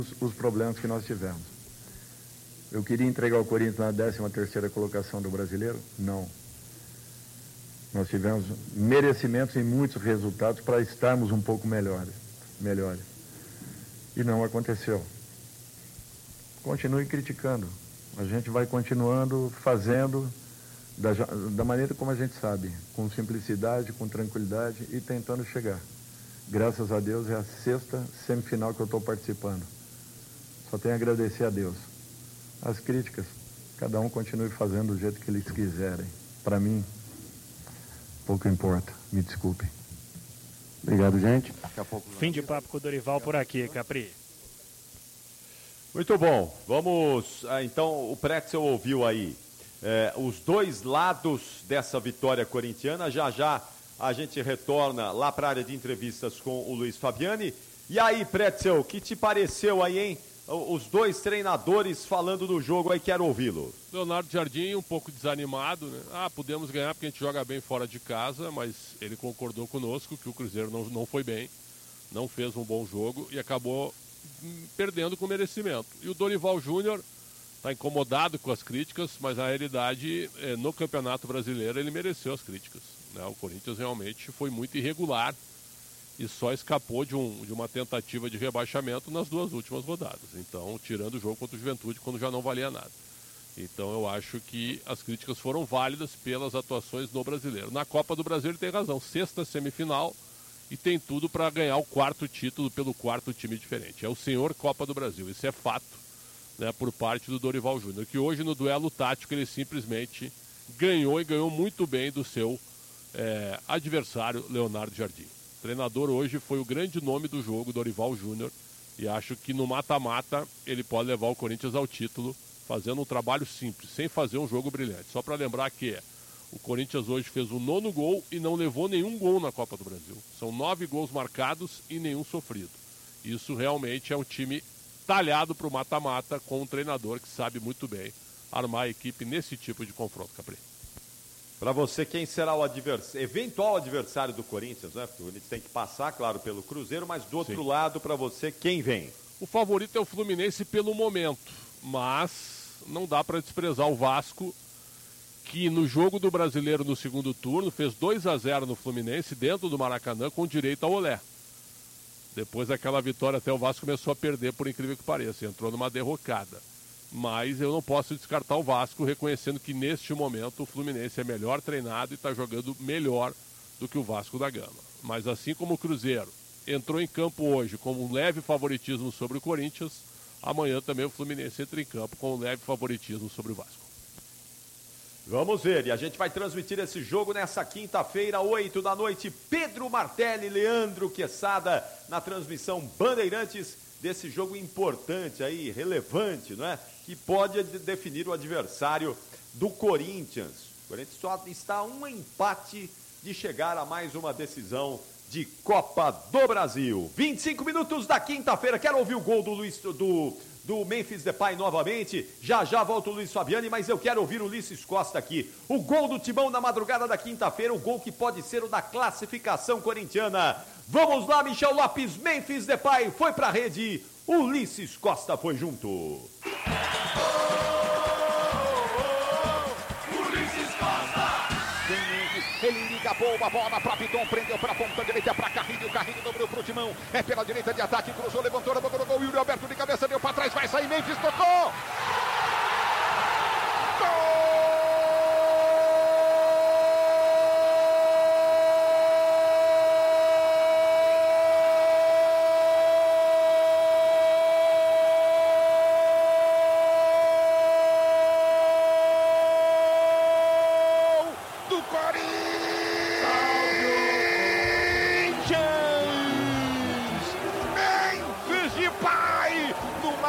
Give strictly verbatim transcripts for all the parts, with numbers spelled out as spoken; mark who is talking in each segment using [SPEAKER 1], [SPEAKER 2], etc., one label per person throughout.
[SPEAKER 1] os problemas que nós tivemos. Eu queria entregar o Corinthians na décima terceira colocação do Brasileiro? Não. Nós tivemos merecimentos em muitos resultados para estarmos um pouco melhores, melhores. E não aconteceu. Continue criticando. A gente vai continuando fazendo da, da maneira como a gente sabe, com simplicidade, com tranquilidade e tentando chegar. Graças a Deus é a sexta semifinal que eu estou participando. Só tenho a agradecer a Deus. As críticas, cada um continue fazendo do jeito que eles quiserem. Para mim, pouco importa. Me desculpem. Obrigado, gente.
[SPEAKER 2] Fim de papo com o Dorival por aqui, Capri.
[SPEAKER 3] Muito bom. Vamos, ah, então, o Pretzel ouviu aí é, os dois lados dessa vitória corintiana. Já já a gente retorna lá para a área de entrevistas com o Luiz Fabiani. E aí, Pretzel, o que te pareceu aí, hein? Os dois treinadores falando do jogo aí, quero ouvi-lo.
[SPEAKER 4] Leonardo Jardim um pouco desanimado, né? Ah, podemos ganhar porque a gente joga bem fora de casa, mas ele concordou conosco que o Cruzeiro não, não foi bem, não fez um bom jogo e acabou hum, perdendo com merecimento. E o Dorival Júnior está incomodado com as críticas, mas na realidade, eh, no Campeonato Brasileiro, ele mereceu as críticas, né? O Corinthians realmente foi muito irregular e só escapou de, um, de uma tentativa de rebaixamento nas duas últimas rodadas. Então, tirando o jogo contra o Juventude, quando já não valia nada. Então, eu acho que as críticas foram válidas pelas atuações no Brasileiro. Na Copa do Brasil, ele tem razão. Sexta semifinal e tem tudo para ganhar o quarto título pelo quarto time diferente. É o senhor Copa do Brasil. Isso é fato, né, por parte do Dorival Júnior, que hoje, no duelo tático, ele simplesmente ganhou e ganhou muito bem do seu é, adversário, Leonardo Jardim. O treinador hoje foi o grande nome do jogo, Dorival Júnior, e acho que no mata-mata ele pode levar o Corinthians ao título, fazendo um trabalho simples, sem fazer um jogo brilhante. Só para lembrar que o Corinthians hoje fez o nono gol e não levou nenhum gol na Copa do Brasil. São nove gols marcados e nenhum sofrido. Isso realmente é um time talhado para o mata-mata, com um treinador que sabe muito bem armar a equipe nesse tipo de confronto, Capri.
[SPEAKER 3] Para você, quem será o advers... eventual adversário do Corinthians, né? Porque o Corinthians tem que passar, claro, pelo Cruzeiro, mas do outro Sim. lado, para você, quem vem?
[SPEAKER 4] O favorito é o Fluminense pelo momento, mas não dá para desprezar o Vasco, que no jogo do Brasileiro no segundo turno fez dois a zero no Fluminense, dentro do Maracanã, com direito ao olé. Depois daquela vitória, até o Vasco começou a perder, por incrível que pareça, entrou numa derrocada. Mas eu não posso descartar o Vasco, reconhecendo que neste momento o Fluminense é melhor treinado e está jogando melhor do que o Vasco da Gama. Mas assim como o Cruzeiro entrou em campo hoje com um leve favoritismo sobre o Corinthians, amanhã também o Fluminense entra em campo com um leve favoritismo sobre o Vasco.
[SPEAKER 3] Vamos ver, e a gente vai transmitir esse jogo nessa quinta-feira, oito da noite. Pedro Martelli, Leandro Quesada, na transmissão Bandeirantes, desse jogo importante aí, relevante, não é? Que pode definir o adversário do Corinthians. O Corinthians só está a um empate de chegar a mais uma decisão de Copa do Brasil. vinte e cinco minutos da quinta-feira, quero ouvir o gol do Luiz, do, do Memphis Depay novamente. Já já volta o Luiz Fabiani, mas eu quero ouvir o Ulisses Costa aqui. O gol do Timão na madrugada da quinta-feira, o gol que pode ser o da classificação corintiana. Vamos lá, Michel Lopes, Memphis Depay foi pra rede, Ulisses Costa foi junto. Oh, oh, oh, Ulisses Costa!
[SPEAKER 5] Ele liga a boa bola pra Piton, prendeu pra ponta direita pra Carrinho, o Carrinho dobrou pro Timão, é pela direita de ataque, cruzou, levantou, boca no gol, Yuri Alberto de cabeça, deu pra trás, vai sair, Memphis tocou!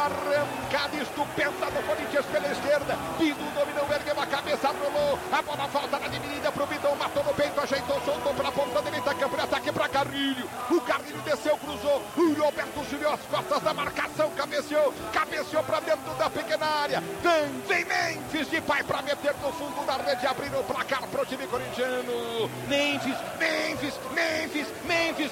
[SPEAKER 5] arrancada estupenda do Corinthians pela esquerda. Bidu dominou, ergueu a cabeça, rolou. A bola volta na dividida pro Bidão, matou no peito, ajeitou, soltou pra ponta direita, campo de ataque pra Carrilho. O Carrilho desceu, cruzou. O Roberto subiu as costas da marcação, cabeceou, cabeceou pra dentro da pequena área. Vem, vem Memphis de pai pra meter no fundo da rede, abrir o placar pro time corintiano. Memphis, Memphis, Memphis, Memphis,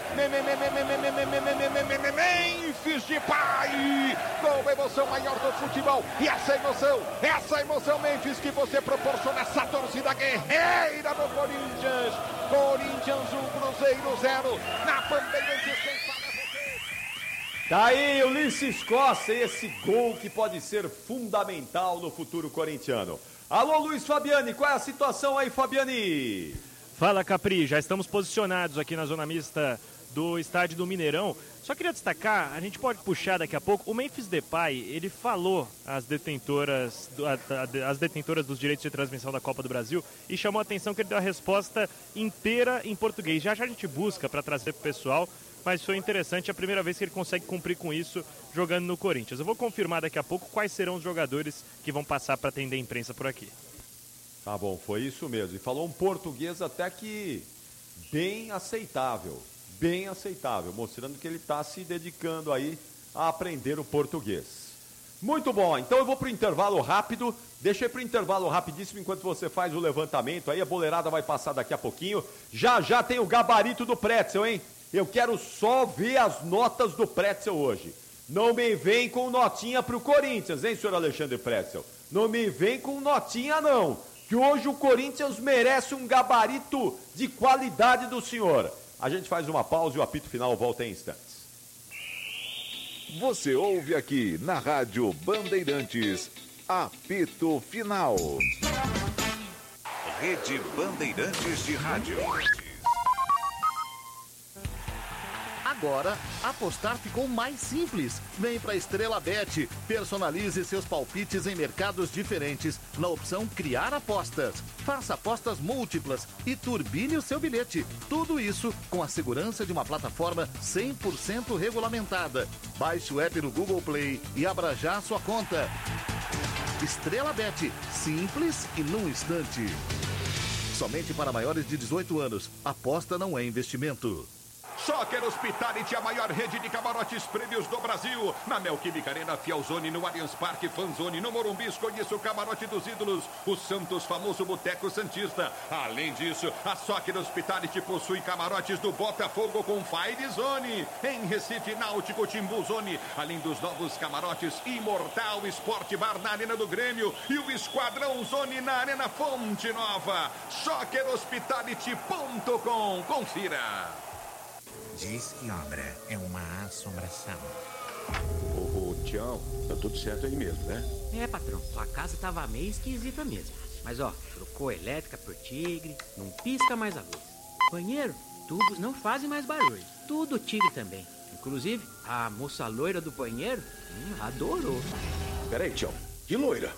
[SPEAKER 5] Memphis de pai. Com emoção maior do futebol. E essa emoção, essa emoção, Memphis, que você proporciona essa torcida guerreira do Corinthians. Corinthians um, Cruzeiro zero. Na Bandeirantes, quem fala é você.
[SPEAKER 3] Tá aí, Ulisses Costa, esse gol que pode ser fundamental no futuro corintiano. Alô, Luiz Fabiani, qual é a situação aí, Fabiani?
[SPEAKER 2] Fala, Capri, já estamos posicionados aqui na zona mista do estádio do Mineirão. Só queria destacar, a gente pode puxar daqui a pouco, o Memphis Depay, ele falou às detentoras, às detentoras dos direitos de transmissão da Copa do Brasil e chamou a atenção que ele deu a resposta inteira em português. Já já a gente busca para trazer para o pessoal, mas foi interessante, é a primeira vez que ele consegue cumprir com isso jogando no Corinthians. Eu vou confirmar daqui a pouco quais serão os jogadores que vão passar para atender a imprensa por aqui.
[SPEAKER 3] Tá bom, foi isso mesmo. E falou um português até que bem aceitável. Bem aceitável, mostrando que ele está se dedicando aí a aprender o português. Muito bom, então eu vou para o intervalo rápido, deixei para o intervalo rapidíssimo enquanto você faz o levantamento aí, a boleirada vai passar daqui a pouquinho. Já já tem o gabarito do Pretzel, hein? Eu quero só ver as notas do Pretzel hoje. Não me vem com notinha para o Corinthians, hein, senhor Alexandre Pretzel? Não me vem com notinha não, que hoje o Corinthians merece um gabarito de qualidade do senhor. A gente faz uma pausa e o apito final volta em instantes.
[SPEAKER 6] Você ouve aqui na Rádio Bandeirantes, apito final. Rede Bandeirantes de Rádio.
[SPEAKER 7] Agora, apostar ficou mais simples. Vem para Estrela Bet. Personalize seus palpites em mercados diferentes na opção Criar Apostas. Faça apostas múltiplas e turbine o seu bilhete. Tudo isso com a segurança de uma plataforma cem por cento regulamentada. Baixe o app no Google Play e abra já a sua conta. Estrela Bet. Simples e num instante. Somente para maiores de dezoito anos. Aposta não é investimento.
[SPEAKER 5] Soccer Hospitality, a maior rede de camarotes prêmios do Brasil. Na Neoquímica Arena, Fielzone, no Allianz Parque, Fanzone, no Morumbi, conheça o camarote dos ídolos, o Santos, famoso Boteco Santista. Além disso, a Soccer Hospitality possui camarotes do Botafogo com Fire Zone. Em Recife, Náutico, Timbu Zone. Além dos novos camarotes Imortal Sport Bar na Arena do Grêmio e o Esquadrão Zone na Arena Fonte Nova. soccer hospitality ponto com. Confira.
[SPEAKER 8] Diz que obra é uma assombração.
[SPEAKER 9] Ô, ô, Tião, tá tudo certo aí mesmo, né?
[SPEAKER 10] É, patrão, sua casa tava meio esquisita mesmo. Mas, ó, trocou elétrica por Tigre, não pisca mais a luz. Banheiro, tubos não fazem mais barulho. Tudo Tigre também. Inclusive, a moça loira do banheiro hum, adorou.
[SPEAKER 9] Peraí, Tião, que loira?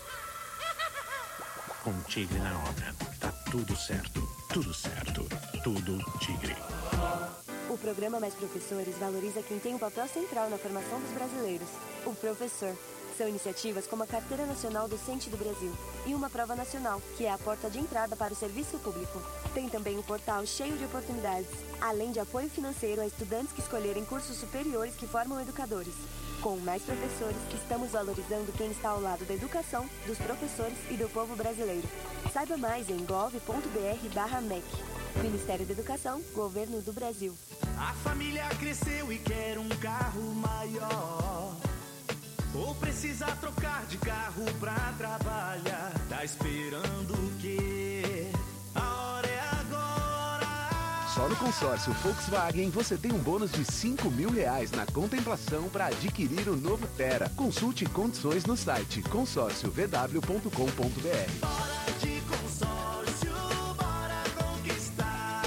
[SPEAKER 8] Com Tigre na obra, tá tudo certo, tudo certo, tudo Tigre.
[SPEAKER 11] O programa Mais Professores valoriza quem tem um papel central na formação dos brasileiros, o professor. São iniciativas como a Carteira Nacional Docente do Brasil e uma prova nacional, que é a porta de entrada para o serviço público. Tem também um portal cheio de oportunidades, além de apoio financeiro a estudantes que escolherem cursos superiores que formam educadores. Com Mais Professores, estamos valorizando quem está ao lado da educação, dos professores e do povo brasileiro. Saiba mais em gov ponto br barra M E C. Ministério da Educação, Governo do Brasil.
[SPEAKER 12] A família cresceu e quer um carro maior. Ou precisa trocar de carro pra trabalhar. Tá esperando o quê? A hora é agora.
[SPEAKER 13] Só no consórcio Volkswagen você tem um bônus de cinco mil reais na contemplação para adquirir o novo Tera. Consulte condições no site consórcio v w ponto com ponto br.
[SPEAKER 12] Bora de consórcio, bora conquistar.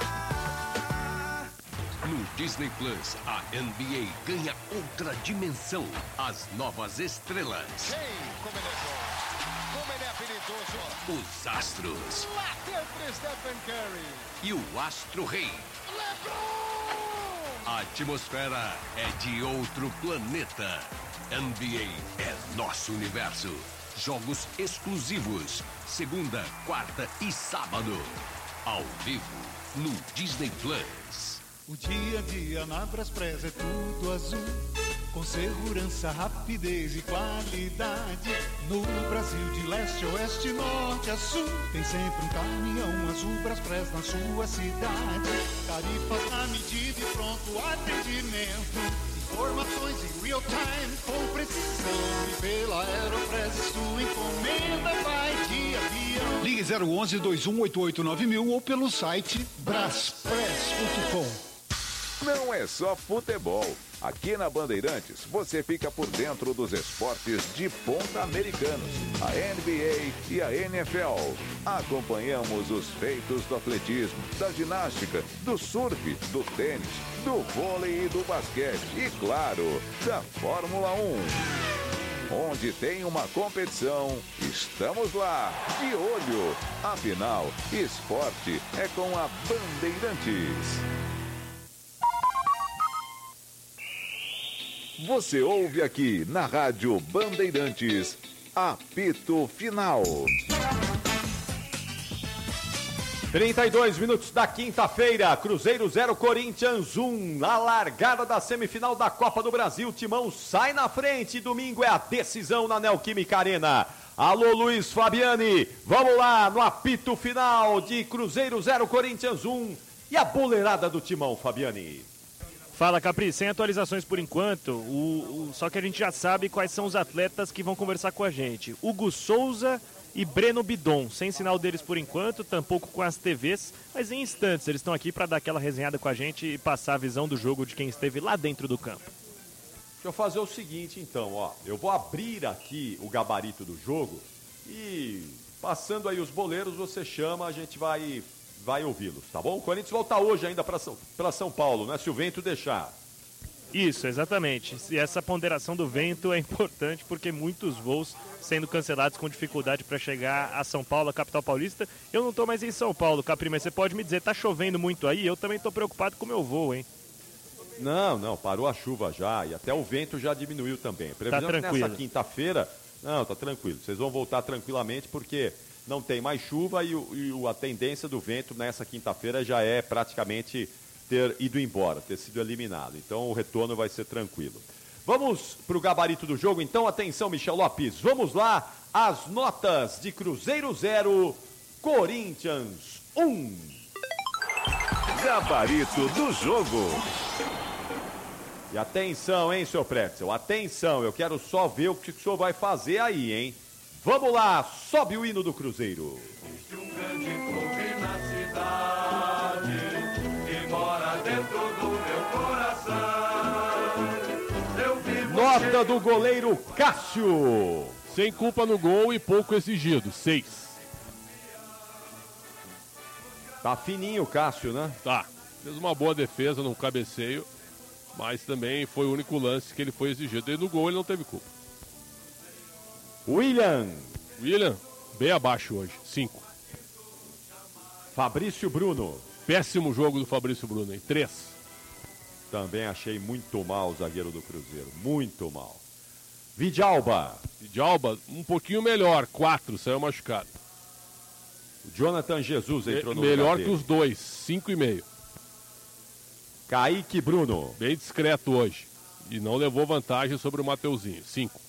[SPEAKER 14] No Disney Plus, a N B A ganha outra dimensão. As novas estrelas.
[SPEAKER 5] Ei, como ele é bom. Como ele é habilidoso.
[SPEAKER 14] Os astros.
[SPEAKER 5] Bateu para Stephen Curry.
[SPEAKER 14] E o Astro Rei.
[SPEAKER 5] LeBron!
[SPEAKER 14] A atmosfera é de outro planeta. N B A é nosso universo. Jogos exclusivos, segunda, quarta e sábado. Ao vivo, no Disney Plus.
[SPEAKER 12] O dia a dia na Braspress é tudo azul, com segurança, rapidez e qualidade. No Brasil de leste a oeste, norte a sul, tem sempre um caminhão azul Braspress na sua cidade. Tarifas na medida e pronto atendimento. Informações em real time com precisão. E pela Aeropress sua encomenda vai de avião.
[SPEAKER 15] Ligue zero onze, dois um oito oito nove mil ou pelo site braspress ponto com.
[SPEAKER 6] Não é só futebol. Aqui na Bandeirantes, você fica por dentro dos esportes de ponta americanos, a N B A e a N F L. Acompanhamos os feitos do atletismo, da ginástica, do surf, do tênis, do vôlei e do basquete e, claro, da Fórmula um. Onde tem uma competição, estamos lá, de olho. Afinal, esporte é com a Bandeirantes. Você ouve aqui na Rádio Bandeirantes, apito final.
[SPEAKER 3] trinta e dois minutos da quinta-feira, Cruzeiro zero, Corinthians um. Na largada da semifinal da Copa do Brasil, Timão sai na frente. Domingo é a decisão na Neoquímica Arena. Alô, Luiz Fabiani, vamos lá no apito final de Cruzeiro zero, Corinthians um. E a boleirada do Timão, Fabiani?
[SPEAKER 2] Fala, Capri, sem atualizações por enquanto, o, o, só que a gente já sabe quais são os atletas que vão conversar com a gente. Hugo Souza e Breno Bidon, sem sinal deles por enquanto, tampouco com as T Vs, mas em instantes eles estão aqui para dar aquela resenhada com a gente e passar a visão do jogo de quem esteve lá dentro do campo.
[SPEAKER 3] Deixa eu fazer o seguinte então, ó, eu vou abrir aqui o gabarito do jogo e passando aí os boleiros você chama, a gente vai... vai ouvi-los, tá bom? O Corinthians volta hoje ainda para São, para São Paulo, né? Se o vento deixar.
[SPEAKER 2] Isso, exatamente. E essa ponderação do vento é importante porque muitos voos sendo cancelados com dificuldade para chegar a São Paulo, a capital paulista. Eu não estou mais em São Paulo, Capri, mas você pode me dizer, tá chovendo muito aí? Eu também estou preocupado com o meu voo, hein?
[SPEAKER 3] Não, não, parou a chuva já e até o vento já diminuiu também. Previsão
[SPEAKER 2] tá tranquilo.
[SPEAKER 3] Nessa quinta-feira, não, tá tranquilo. Vocês vão voltar tranquilamente porque não tem mais chuva e, o, e a tendência do vento nessa quinta-feira já é praticamente ter ido embora, ter sido eliminado. Então o retorno vai ser tranquilo. Vamos para o gabarito do jogo, então. Atenção, Michel Lopes. Vamos lá, as notas de Cruzeiro zero, Corinthians um.
[SPEAKER 6] Gabarito do jogo.
[SPEAKER 3] E atenção, hein, senhor Pretzel? Atenção, eu quero só ver o que o senhor vai fazer aí, hein? Vamos lá, sobe o hino do Cruzeiro.
[SPEAKER 12] Existe um grande clube na cidade que mora dentro do meu coração. Eu vivo
[SPEAKER 3] Nota do goleiro Cássio.
[SPEAKER 4] Sem culpa no gol e pouco exigido, seis.
[SPEAKER 3] Tá fininho o Cássio, né?
[SPEAKER 4] Tá. Fez uma boa defesa num cabeceio, mas também foi o único lance que ele foi exigido. E no gol ele não teve culpa.
[SPEAKER 3] William.
[SPEAKER 4] William, bem abaixo hoje, cinco.
[SPEAKER 3] Fabrício Bruno.
[SPEAKER 4] Péssimo jogo do Fabrício Bruno, hein? três.
[SPEAKER 3] Também achei muito mal o zagueiro do Cruzeiro, muito mal. Vidalba.
[SPEAKER 4] Vidalba, um pouquinho melhor, quatro, saiu machucado.
[SPEAKER 3] O Jonathan Jesus entrou no
[SPEAKER 4] Melhor
[SPEAKER 3] lugar
[SPEAKER 4] que
[SPEAKER 3] dele.
[SPEAKER 4] os dois, cinco e meio.
[SPEAKER 3] Kaique Bruno.
[SPEAKER 4] Bem discreto hoje. E não levou vantagem sobre o Mateuzinho, cinco.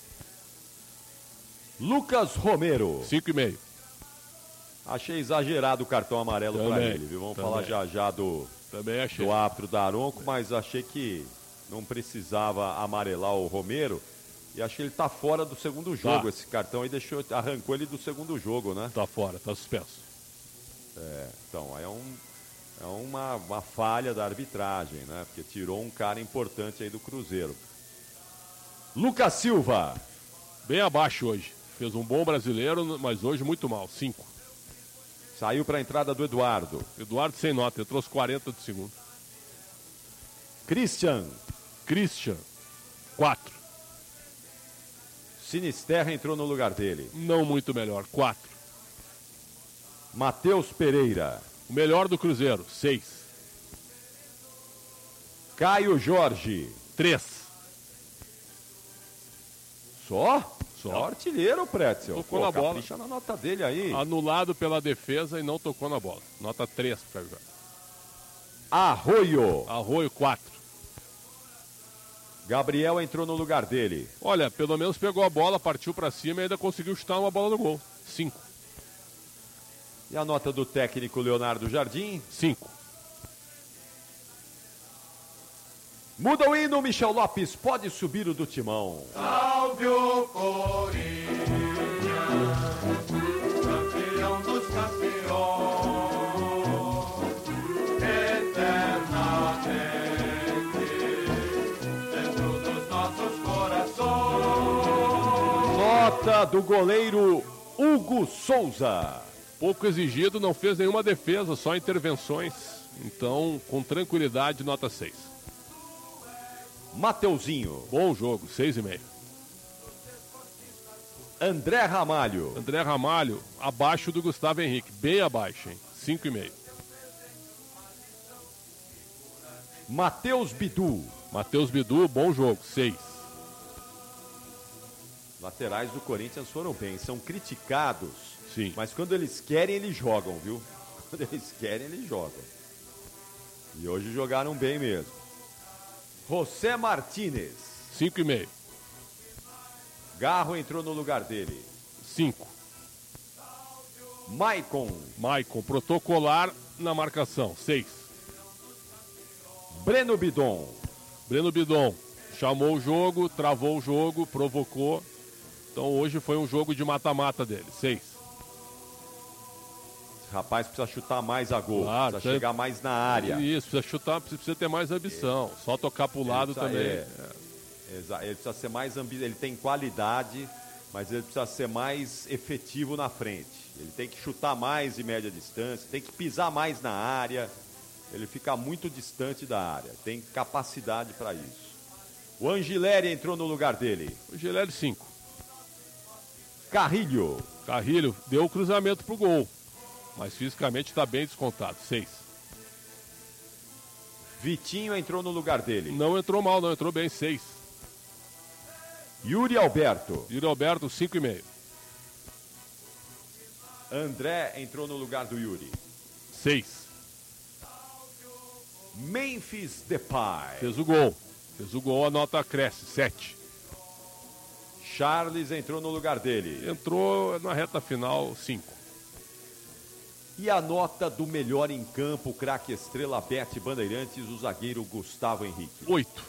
[SPEAKER 3] Lucas Romero.
[SPEAKER 4] cinco e meio.
[SPEAKER 3] Achei exagerado o cartão amarelo para
[SPEAKER 4] Também,
[SPEAKER 3] ele, viu? Vamos
[SPEAKER 4] também.
[SPEAKER 3] falar já já do,
[SPEAKER 4] Também achei.
[SPEAKER 3] do árbitro Daronco, mas achei que não precisava amarelar o Romero. E achei que ele tá fora do segundo jogo,
[SPEAKER 4] Tá.
[SPEAKER 3] esse cartão aí deixou, arrancou ele do segundo jogo, né?
[SPEAKER 4] Tá fora, tá suspenso.
[SPEAKER 3] É, então, é, um, é uma, uma falha da arbitragem, né? Porque tirou um cara importante aí do Cruzeiro. Lucas Silva.
[SPEAKER 4] Bem abaixo hoje. Fez um bom brasileiro, mas hoje muito mal, cinco.
[SPEAKER 3] Saiu para a entrada do Eduardo.
[SPEAKER 4] Eduardo sem nota, ele trouxe quarenta do segundo.
[SPEAKER 3] Christian.
[SPEAKER 4] Christian, quatro.
[SPEAKER 3] Sinisterra entrou no lugar dele.
[SPEAKER 4] Não muito melhor, quatro.
[SPEAKER 3] Matheus Pereira.
[SPEAKER 4] O melhor do Cruzeiro, seis.
[SPEAKER 3] Caio Jorge.
[SPEAKER 4] Três.
[SPEAKER 3] Só?
[SPEAKER 4] Só.
[SPEAKER 3] É o artilheiro, Pretzel.
[SPEAKER 4] Tocou
[SPEAKER 3] Pô,
[SPEAKER 4] na bola.
[SPEAKER 3] capricha na nota dele aí.
[SPEAKER 4] Anulado pela defesa e não tocou na bola. Nota três para o Jorge.
[SPEAKER 3] Arroio.
[SPEAKER 4] Arroio, quatro.
[SPEAKER 3] Gabriel entrou no lugar dele.
[SPEAKER 4] Olha, pelo menos pegou a bola, partiu para cima e ainda conseguiu chutar uma bola no gol. Cinco.
[SPEAKER 3] E a nota do técnico Leonardo Jardim?
[SPEAKER 4] Cinco.
[SPEAKER 3] Muda o hino, Michel Lopes, pode subir o do Timão.
[SPEAKER 12] Salve o Corinthians, campeão dos campeões, eternamente dentro dos nossos corações.
[SPEAKER 3] Nota do goleiro Hugo Souza.
[SPEAKER 4] Pouco exigido, não fez nenhuma defesa, só intervenções. Então, com tranquilidade, nota seis.
[SPEAKER 3] Mateuzinho.
[SPEAKER 4] Bom jogo, seis e meio.
[SPEAKER 3] André Ramalho.
[SPEAKER 4] André Ramalho, abaixo do Gustavo Henrique. Bem abaixo, hein? cinco e meio.
[SPEAKER 3] Matheus Bidu.
[SPEAKER 4] Matheus Bidu, bom jogo, seis.
[SPEAKER 3] Laterais do Corinthians foram bem, são criticados.
[SPEAKER 4] Sim.
[SPEAKER 3] Mas quando eles querem, eles jogam, viu? Quando eles querem, eles jogam. E hoje jogaram bem mesmo. José Martínez.
[SPEAKER 4] cinco e meio.
[SPEAKER 3] Garro entrou no lugar dele.
[SPEAKER 4] cinco.
[SPEAKER 3] Maicon.
[SPEAKER 4] Maicon, protocolar na marcação, seis.
[SPEAKER 3] Breno Bidon.
[SPEAKER 4] Breno Bidon, chamou o jogo, travou o jogo, provocou. Então hoje foi um jogo de mata-mata dele, seis.
[SPEAKER 3] Rapaz, precisa chutar mais a gol,
[SPEAKER 4] Claro,
[SPEAKER 3] precisa chegar mais na área.
[SPEAKER 4] Isso, precisa chutar, precisa ter mais ambição. É. Só tocar pro lado
[SPEAKER 3] precisa,
[SPEAKER 4] também.
[SPEAKER 3] É, é. Ele precisa ser mais ambicioso, ele tem qualidade, mas ele precisa ser mais efetivo na frente. Ele tem que chutar mais de média distância, tem que pisar mais na área. Ele fica muito distante da área, tem capacidade para isso. O Angileri entrou no lugar dele.
[SPEAKER 4] O Angileri, cinco.
[SPEAKER 3] Carrilho.
[SPEAKER 4] Carrilho deu o cruzamento pro gol. Mas fisicamente está bem descontado. seis.
[SPEAKER 3] Vitinho entrou no lugar dele.
[SPEAKER 4] Não entrou mal, não entrou bem. seis.
[SPEAKER 3] Yuri Alberto.
[SPEAKER 4] Yuri Alberto, cinco e meio.
[SPEAKER 3] André entrou no lugar do Yuri.
[SPEAKER 4] seis.
[SPEAKER 3] Memphis Depay.
[SPEAKER 4] Fez o gol. Fez o gol, a nota cresce. sete.
[SPEAKER 3] Charles entrou no lugar dele.
[SPEAKER 4] Entrou na reta final. cinco.
[SPEAKER 3] E a nota do melhor em campo, craque estrela Bete Bandeirantes, o zagueiro Gustavo Henrique.
[SPEAKER 4] oito.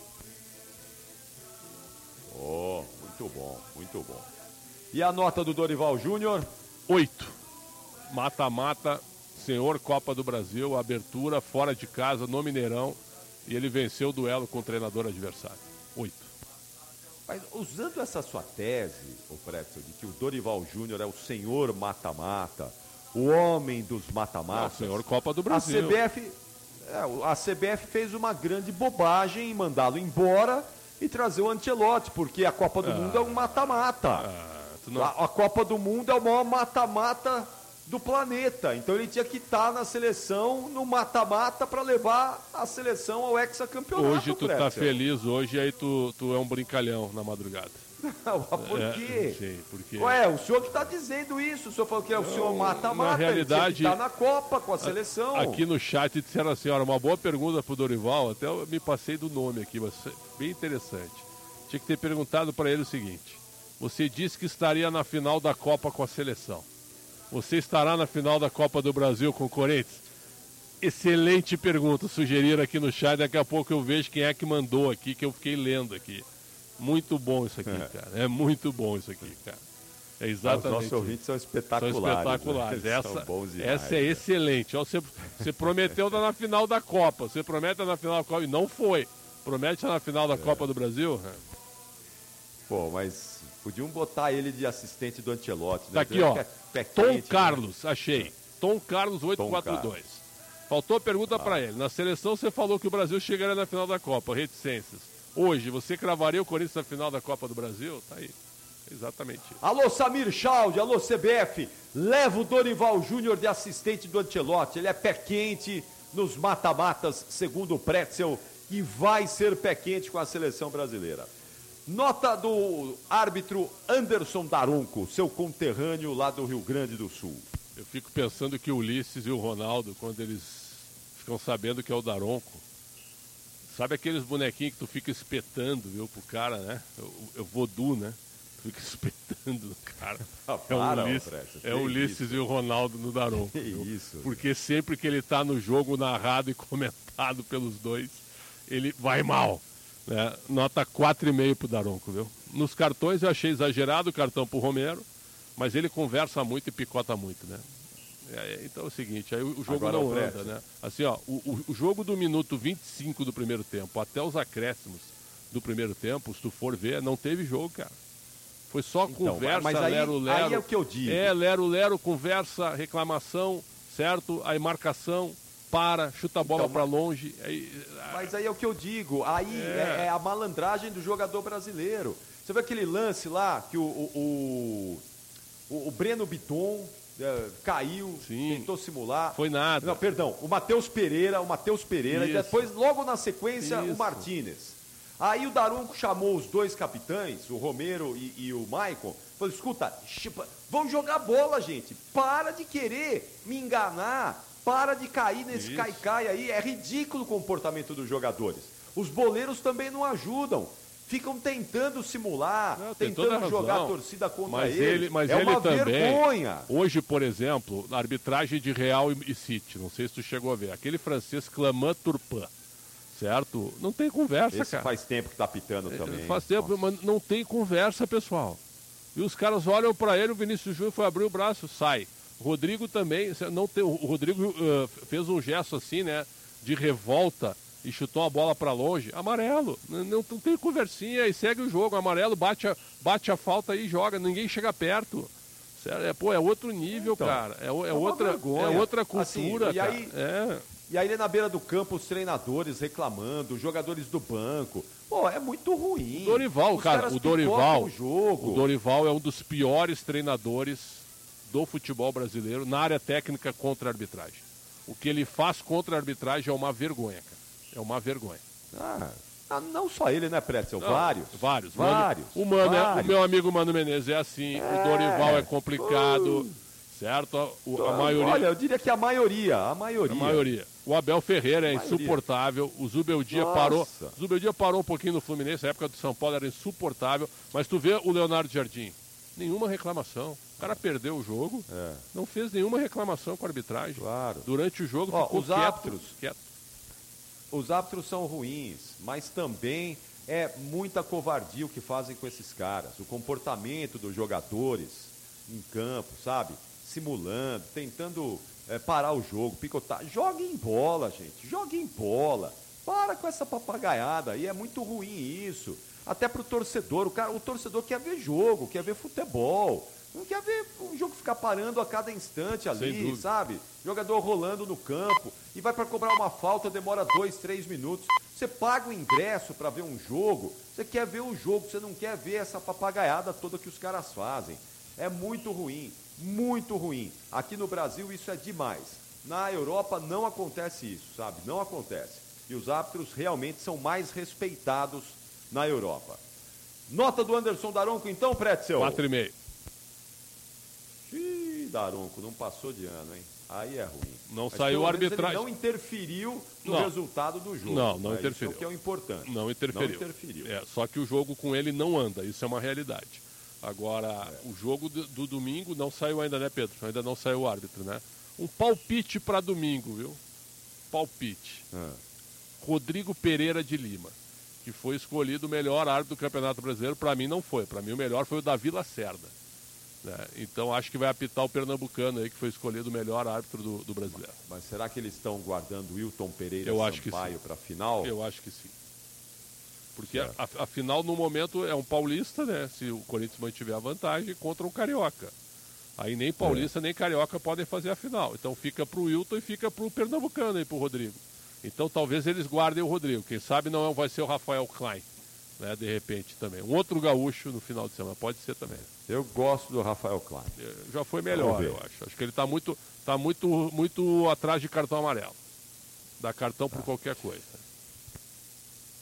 [SPEAKER 3] Oh, muito bom, muito bom. E a nota do Dorival Júnior?
[SPEAKER 4] oito. Mata-mata, senhor Copa do Brasil, abertura fora de casa no Mineirão. E ele venceu o duelo com o treinador adversário. oito.
[SPEAKER 3] Mas usando essa sua tese, o Pretzel, de que o Dorival Júnior é o senhor mata-mata, o homem dos mata-matas.
[SPEAKER 4] É o senhor Copa do Brasil.
[SPEAKER 3] A C B F, é, a C B F fez uma grande bobagem em mandá-lo embora e trazer o Ancelotti, porque a Copa do ah. Mundo é um mata-mata. Ah, não... a, a Copa do Mundo é o maior mata-mata do planeta. Então ele tinha que estar na seleção, no mata-mata, para levar a seleção ao hexacampeonato.
[SPEAKER 4] Hoje tu
[SPEAKER 3] Pretzel.
[SPEAKER 4] tá feliz, hoje aí tu, tu é um brincalhão na madrugada.
[SPEAKER 3] Não, por quê?
[SPEAKER 4] É, sim, porque...
[SPEAKER 3] Ué, o senhor que está dizendo isso. O senhor falou que é o senhor mata-mata.
[SPEAKER 4] Na realidade,
[SPEAKER 3] ele está na Copa com a seleção.
[SPEAKER 4] Aqui no chat disseram assim, olha, uma boa pergunta pro Dorival, até eu me passei do nome aqui, mas bem interessante. Tinha que ter perguntado para ele o seguinte: você disse que estaria na final da Copa com a seleção. Você estará na final da Copa do Brasil com o Corinthians? Excelente pergunta, sugeriram aqui no chat, daqui a pouco eu vejo quem é que mandou aqui, que eu fiquei lendo aqui. Muito bom isso aqui, é. cara. É muito bom isso aqui, cara. É exatamente. Os
[SPEAKER 3] nossos ouvintes são espetaculares.
[SPEAKER 4] São espetaculares.
[SPEAKER 3] Né?
[SPEAKER 4] Essa,
[SPEAKER 3] são bons demais,
[SPEAKER 4] essa é
[SPEAKER 3] né?
[SPEAKER 4] excelente. Ó, você, você prometeu estar na final da Copa. Você promete estar na final da Copa e não foi. Promete estar na final da é. Copa do Brasil?
[SPEAKER 3] Pô, mas podiam botar ele de assistente do Ancelotti. Né?
[SPEAKER 4] Tá aqui, ó.
[SPEAKER 3] Pé, pé
[SPEAKER 4] Tom
[SPEAKER 3] quente,
[SPEAKER 4] Carlos,
[SPEAKER 3] né?
[SPEAKER 4] achei. Tom Carlos oito quatro dois. Faltou a pergunta ah. para ele. Na seleção você falou que o Brasil chegaria na final da Copa. Reticências. Hoje, você cravaria o Corinthians na final da Copa do Brasil? Tá aí. Exatamente isso.
[SPEAKER 3] Alô, Samir Chaldi, alô, C B F. Leva o Dorival Júnior de assistente do Ancelotti. Ele é pé quente nos mata-matas, segundo o Pretzel, e vai ser pé quente com a seleção brasileira. Nota do árbitro Anderson Daronco, seu conterrâneo lá do Rio Grande do Sul.
[SPEAKER 4] Eu fico pensando que o Ulisses e o Ronaldo, quando eles ficam sabendo que é o Daronco, sabe aqueles bonequinhos que tu fica espetando, viu, pro cara, né? É o voodoo, né? Tu fica espetando no cara.
[SPEAKER 3] Ah,
[SPEAKER 4] é o
[SPEAKER 3] para,
[SPEAKER 4] Ulisses,
[SPEAKER 3] Pressa,
[SPEAKER 4] é o Ulisses
[SPEAKER 3] isso?
[SPEAKER 4] e o Ronaldo no Daronco.
[SPEAKER 3] Que
[SPEAKER 4] viu?
[SPEAKER 3] isso?
[SPEAKER 4] Porque sempre que ele tá no jogo narrado e comentado pelos dois, ele vai mal. Né? Nota quatro vírgula cinco pro Daronco, viu? Nos cartões eu achei exagerado o cartão pro Romero, mas ele conversa muito e picota muito, né? É, então é o seguinte, aí o jogo
[SPEAKER 3] Agora
[SPEAKER 4] não
[SPEAKER 3] o
[SPEAKER 4] anda, né? Assim, ó, o, o, o jogo do minuto vinte e cinco do primeiro tempo até os acréscimos do primeiro tempo, se tu for ver, não teve jogo, cara. Foi só
[SPEAKER 3] Então,
[SPEAKER 4] conversa,
[SPEAKER 3] mas aí-
[SPEAKER 4] lero-lero.
[SPEAKER 3] aí é o que eu digo.
[SPEAKER 4] É, lero-lero, conversa, reclamação, certo? Aí marcação, para, chuta a bola
[SPEAKER 3] Então,
[SPEAKER 4] pra longe. Aí,
[SPEAKER 3] Mas aí é o que eu digo, aí
[SPEAKER 4] É.
[SPEAKER 3] é, é a malandragem do jogador brasileiro. Você viu aquele lance lá que o, o, o, o Breno Biton é, caiu, tentou simular.
[SPEAKER 4] Foi nada.
[SPEAKER 3] Não, perdão, o Matheus Pereira, o Matheus Pereira, e
[SPEAKER 4] Isso.
[SPEAKER 3] depois, logo na sequência, o
[SPEAKER 4] Isso.
[SPEAKER 3] Martínez. Aí o Daronco chamou os dois capitães, o Romero e, e o Maicon, falou, escuta, chipa, vamos jogar bola, gente. Para de querer me enganar. Para de cair nesse
[SPEAKER 4] Isso.
[SPEAKER 3] cai-cai aí. É ridículo o comportamento dos jogadores. Os boleiros também não ajudam. Ficam tentando simular,
[SPEAKER 4] Não, tem toda a
[SPEAKER 3] tentando
[SPEAKER 4] razão.
[SPEAKER 3] jogar a torcida contra
[SPEAKER 4] Mas
[SPEAKER 3] ele.
[SPEAKER 4] ele, mas
[SPEAKER 3] é
[SPEAKER 4] ele
[SPEAKER 3] uma
[SPEAKER 4] também.
[SPEAKER 3] vergonha.
[SPEAKER 4] Hoje, por exemplo, a arbitragem de Real e, e City, não sei se tu chegou a ver, aquele francês Clamant Turpin, certo? Não tem conversa,
[SPEAKER 3] Esse
[SPEAKER 4] cara.
[SPEAKER 3] faz tempo que tá pitando também.
[SPEAKER 4] Faz tempo, mas não tem conversa, pessoal. E os caras olham pra ele, o Vinícius Júnior foi abrir o braço, sai. O Rodrigo também, não tem, o Rodrigo uh, fez um gesto assim, né, de revolta e chutou a bola pra longe. Amarelo, não, não tem conversinha e segue o jogo. Amarelo, bate a, bate a falta e joga, ninguém chega perto. Sério, é, pô, é outro nível,
[SPEAKER 3] Então,
[SPEAKER 4] cara. É, é,
[SPEAKER 3] uma
[SPEAKER 4] outra,
[SPEAKER 3] vergonha.
[SPEAKER 4] é outra cultura,
[SPEAKER 3] Assim, e
[SPEAKER 4] cara.
[SPEAKER 3] aí-
[SPEAKER 4] É.
[SPEAKER 3] E aí na beira do campo, os treinadores reclamando, os jogadores do banco. Pô, é muito ruim.
[SPEAKER 4] O Dorival,
[SPEAKER 3] Os
[SPEAKER 4] cara,
[SPEAKER 3] caras
[SPEAKER 4] o Dorival,
[SPEAKER 3] picotam o jogo.
[SPEAKER 4] o Dorival é um dos piores treinadores do futebol brasileiro na área técnica contra a arbitragem. O que ele faz contra a arbitragem é uma vergonha, cara. É uma vergonha.
[SPEAKER 3] Ah, ah, não só ele, né, Pretzel?
[SPEAKER 4] Não,
[SPEAKER 3] vários.
[SPEAKER 4] Vários.
[SPEAKER 3] Vários.
[SPEAKER 4] O, Mano é-
[SPEAKER 3] vários.
[SPEAKER 4] o meu amigo Mano Menezes é assim, o Dorival é complicado, certo? O- a maioria...
[SPEAKER 3] Olha, eu diria que a maioria, a maioria.
[SPEAKER 4] A maioria. O Abel Ferreira é
[SPEAKER 3] A maioria.
[SPEAKER 4] insuportável. O Zubeldia
[SPEAKER 3] Nossa.
[SPEAKER 4] parou. O Zubeldia parou um pouquinho no Fluminense, a época do São Paulo era insuportável. Mas tu vê o Leonardo Jardim, nenhuma reclamação. O cara perdeu o jogo,
[SPEAKER 3] É.
[SPEAKER 4] não fez nenhuma reclamação com a arbitragem.
[SPEAKER 3] Claro.
[SPEAKER 4] Durante o jogo
[SPEAKER 3] Ó,
[SPEAKER 4] ficou
[SPEAKER 3] os
[SPEAKER 4] quieto,
[SPEAKER 3] árbitros.
[SPEAKER 4] quieto.
[SPEAKER 3] Os árbitros são ruins, mas também é muita covardia o que fazem com esses caras. O comportamento dos jogadores em campo, sabe? Simulando, tentando é, parar o jogo, picotar. Joguem bola, gente. Joguem bola. Para com essa papagaiada aí. É muito ruim isso. Até pro torcedor. O, cara, o torcedor quer ver jogo, quer ver futebol. Não quer ver o jogo ficar parando a cada instante
[SPEAKER 4] Sem
[SPEAKER 3] ali,
[SPEAKER 4] dúvida.
[SPEAKER 3] sabe? Jogador rolando no campo e vai para cobrar uma falta, demora dois, três minutos. Você paga o ingresso para ver um jogo, você quer ver o jogo, você não quer ver essa papagaiada toda que os caras fazem. É muito ruim, muito ruim. Aqui no Brasil isso é demais. Na Europa não acontece isso, sabe? Não acontece. E os árbitros realmente são mais respeitados na Europa. Nota do Anderson Daronco então, Pretzel?
[SPEAKER 4] quatro e meio.
[SPEAKER 3] Ih, Daronco, não passou de ano, hein? Aí é ruim.
[SPEAKER 4] Não
[SPEAKER 3] Mas
[SPEAKER 4] saiu
[SPEAKER 3] pelo
[SPEAKER 4] a
[SPEAKER 3] menos ele
[SPEAKER 4] arbitragem.
[SPEAKER 3] não interferiu no
[SPEAKER 4] Não.
[SPEAKER 3] resultado do jogo.
[SPEAKER 4] Não, não
[SPEAKER 3] né?
[SPEAKER 4] interferiu.
[SPEAKER 3] Isso é o que é o importante.
[SPEAKER 4] Não interferiu.
[SPEAKER 3] Não interferiu.
[SPEAKER 4] É, só que o jogo com ele não anda, isso é uma realidade. Agora, o jogo do, do domingo não saiu ainda, né, Pedro? Ainda não saiu o árbitro, né? Um palpite para domingo, viu? Palpite.
[SPEAKER 3] Ah.
[SPEAKER 4] Rodrigo Pereira de Lima, que foi escolhido o melhor árbitro do Campeonato Brasileiro. Para mim não foi. Para mim o melhor foi o Davi Lacerda. Né? Então acho que vai apitar o pernambucano aí, que foi escolhido o melhor árbitro do, do brasileiro.
[SPEAKER 3] Mas será que eles estão guardando o Wilton Pereira
[SPEAKER 4] Eu acho que
[SPEAKER 3] Sampaio
[SPEAKER 4] sim.
[SPEAKER 3] para a final?
[SPEAKER 4] Eu acho que sim. Porque a, a, a final, no momento, é um paulista, né? Se o Corinthians mantiver a vantagem, contra um carioca. Aí nem paulista, é. nem carioca podem fazer a final. Então fica pro Wilton e fica pro pernambucano aí, pro Rodrigo. Então talvez eles guardem o Rodrigo. Quem sabe não vai ser o Rafael Klein, né? De repente também. Um outro gaúcho no final de semana, pode ser também.
[SPEAKER 3] Eu gosto do Rafael Klein.
[SPEAKER 4] Já foi melhor, eu acho. Acho que ele tá muito, tá muito, muito atrás de cartão amarelo. Dá cartão por qualquer coisa.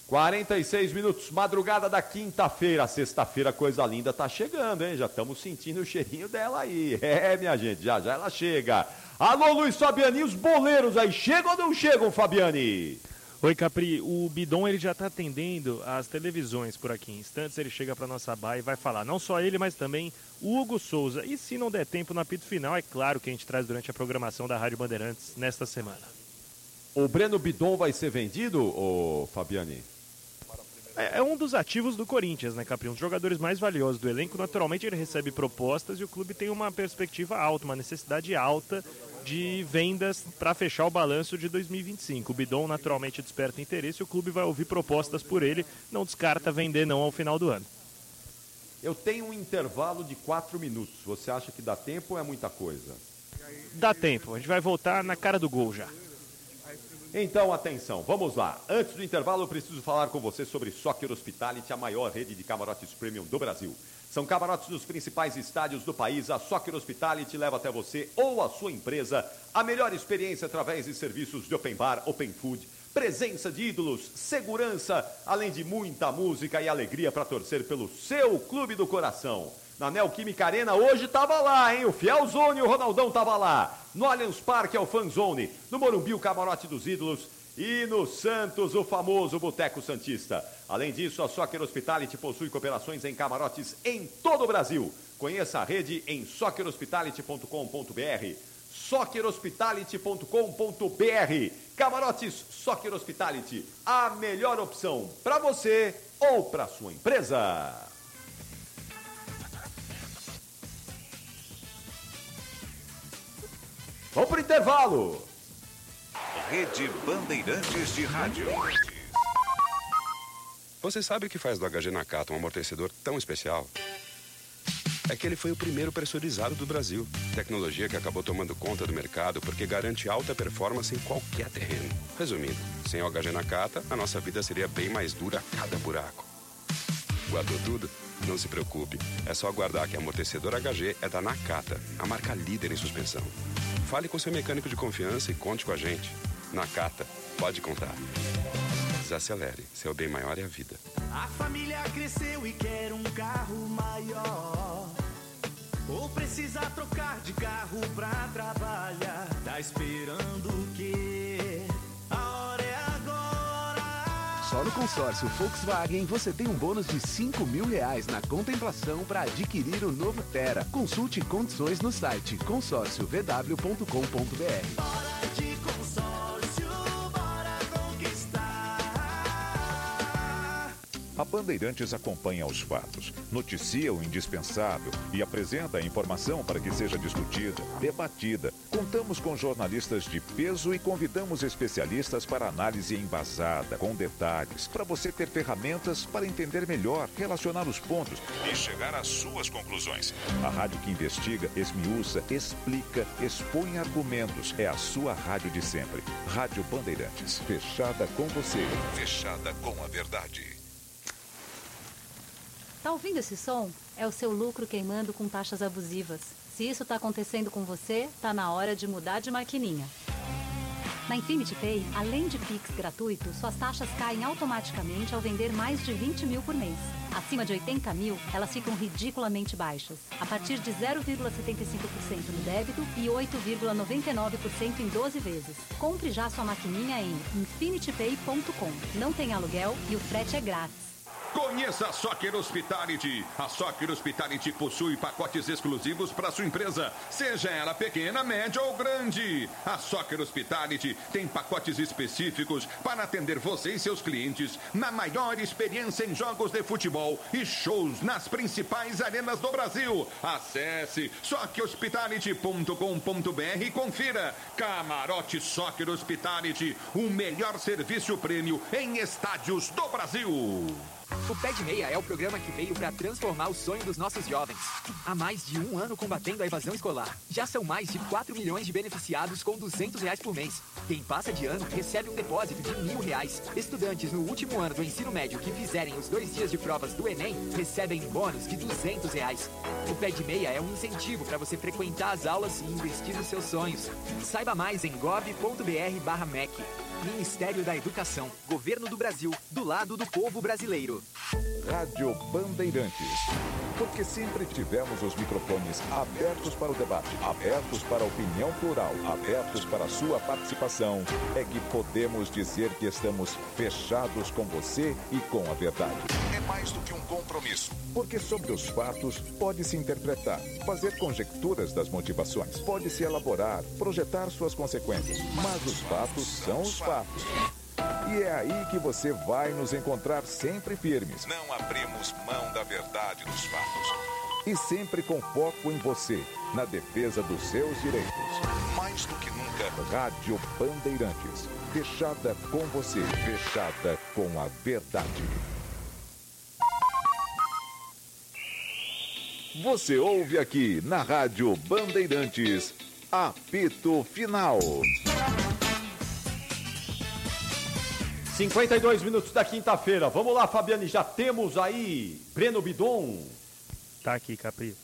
[SPEAKER 3] quarenta e seis minutos, madrugada da quinta-feira. Sexta-feira, coisa linda, tá chegando, hein? Já estamos sentindo o cheirinho dela aí. É, minha gente, já já ela chega. Alô, Luiz Fabiani, os boleiros aí, chegam ou não chegam, Fabiani?
[SPEAKER 2] Oi, Capri, o Bidon ele já está atendendo as televisões por aqui. Em instantes ele chega para nossa baia e vai falar. Não só ele, mas também o Hugo Souza. E se não der tempo no apito final, é claro que a gente traz durante a programação da Rádio Bandeirantes nesta semana.
[SPEAKER 3] O Breno Bidon vai ser vendido, ô Fabiani?
[SPEAKER 2] É, é um dos ativos do Corinthians, né, Capri? Um dos jogadores mais valiosos do elenco. Naturalmente ele recebe propostas e o clube tem uma perspectiva alta, uma necessidade alta de vendas para fechar o balanço de dois mil e vinte e cinco. O Bidon naturalmente desperta interesse e o clube vai ouvir propostas por ele. Não descarta vender não ao final do ano.
[SPEAKER 3] Eu tenho um intervalo de quatro minutos. Você acha que dá tempo ou é muita coisa?
[SPEAKER 2] Dá tempo. A gente vai voltar na cara do gol já.
[SPEAKER 3] Então, atenção, vamos lá. Antes do intervalo, eu preciso falar com você sobre Soccer Hospitality, a maior rede de camarotes premium do Brasil. São camarotes nos principais estádios do país. A Soccer Hospitality leva até você ou a sua empresa a melhor experiência através de serviços de open bar, open food, presença de ídolos, segurança, além de muita música e alegria para torcer pelo seu clube do coração. Na Neoquímica Arena hoje tava lá, hein? O Fielzone e o Ronaldão tava lá. No Allianz Parque é o Fanzone. No Morumbi o Camarote dos Ídolos. E no Santos, o famoso Boteco Santista. Além disso, a Soccer Hospitality possui cooperações em camarotes em todo o Brasil. Conheça a rede em soccer hospitality ponto com ponto b r. soccer hospitality ponto com ponto b r. Camarotes Soccer Hospitality, a melhor opção para você ou para sua empresa. Vamos pro intervalo.
[SPEAKER 6] Rede Bandeirantes de Rádio.
[SPEAKER 16] Você sabe o que faz do H G Nakata um amortecedor tão especial? É que ele foi o primeiro pressurizado do Brasil. Tecnologia que acabou tomando conta do mercado porque garante alta performance em qualquer terreno. Resumindo, sem o H G Nakata, a nossa vida seria bem mais dura a cada buraco. Guardou tudo? Não se preocupe. É só aguardar que amortecedor H G é da Nakata, a marca líder em suspensão. Fale com seu mecânico de confiança e conte com a gente. Nakata, pode contar. Desacelere, seu bem maior é a vida.
[SPEAKER 12] A família cresceu e quer um carro maior. Ou precisa trocar de carro pra trabalhar. Tá esperando o quê? A hora é agora.
[SPEAKER 13] Só no consórcio Volkswagen você tem um bônus de cinco mil reais na contemplação para adquirir o novo Tera. Consulte condições no site consórcio v w ponto com ponto b r.
[SPEAKER 12] Bora de consórcio, bora conquistar.
[SPEAKER 6] A Bandeirantes acompanha os fatos, noticia o indispensável e apresenta a informação para que seja discutida, debatida. Contamos com jornalistas de peso e convidamos especialistas para análise embasada, com detalhes, para você ter ferramentas para entender melhor, relacionar os pontos e chegar às suas conclusões. A rádio que investiga, esmiuça, explica, expõe argumentos. É a sua rádio de sempre. Rádio Bandeirantes, fechada com você, fechada com a verdade.
[SPEAKER 17] Tá ouvindo esse som? É o seu lucro queimando com taxas abusivas. Se isso tá acontecendo com você, tá na hora de mudar de maquininha. Na Infinity Pay, além de Pix gratuito, suas taxas caem automaticamente ao vender mais de vinte mil por mês. Acima de oitenta mil, elas ficam ridiculamente baixas, a partir de zero vírgula setenta e cinco por cento no débito e oito vírgula noventa e nove por cento em doze vezes. Compre já sua maquininha em infinity pay ponto com. Não tem aluguel e o frete é grátis.
[SPEAKER 5] Conheça a Soccer Hospitality. A Soccer Hospitality possui pacotes exclusivos para sua empresa, seja ela pequena, média ou grande. A Soccer Hospitality tem pacotes específicos para atender você e seus clientes na maior experiência em jogos de futebol e shows nas principais arenas do Brasil. Acesse soccer hospitality ponto com ponto b r e confira. Camarote Soccer Hospitality, o melhor serviço prêmio em estádios do Brasil.
[SPEAKER 18] O Pé de Meia é o programa que veio para transformar o sonho dos nossos jovens. Há mais de um ano combatendo a evasão escolar. Já são mais de quatro milhões de beneficiados com duzentos reais por mês. Quem passa de ano recebe um depósito de mil reais. Estudantes no último ano do ensino médio que fizerem os dois dias de provas do Enem recebem bônus de duzentos reais. O Pé de Meia é um incentivo para você frequentar as aulas e investir nos seus sonhos. Saiba mais em gov ponto b r barra M E C. Ministério da Educação, Governo do Brasil, do lado do povo brasileiro.
[SPEAKER 6] Rádio Bandeirantes. Porque sempre tivemos os microfones abertos para o debate, abertos para a opinião plural, abertos para a sua participação, é que podemos dizer que estamos fechados com você e com a verdade. É mais do que um compromisso. Porque sobre os fatos pode-se interpretar, fazer conjecturas das motivações, pode-se elaborar, projetar suas consequências. Mas os fatos são os fatos. E é aí que você vai nos encontrar sempre firmes. Não abrimos mão da verdade dos fatos. E sempre com foco em você, na defesa dos seus direitos. Mais do que nunca, Rádio Bandeirantes. Fechada com você, fechada com a verdade. Você ouve aqui na Rádio Bandeirantes, apito final.
[SPEAKER 3] cinquenta e dois minutos da quinta-feira. Vamos lá, Fabiane, já temos aí Breno Bidon.
[SPEAKER 2] Tá aqui, Capri.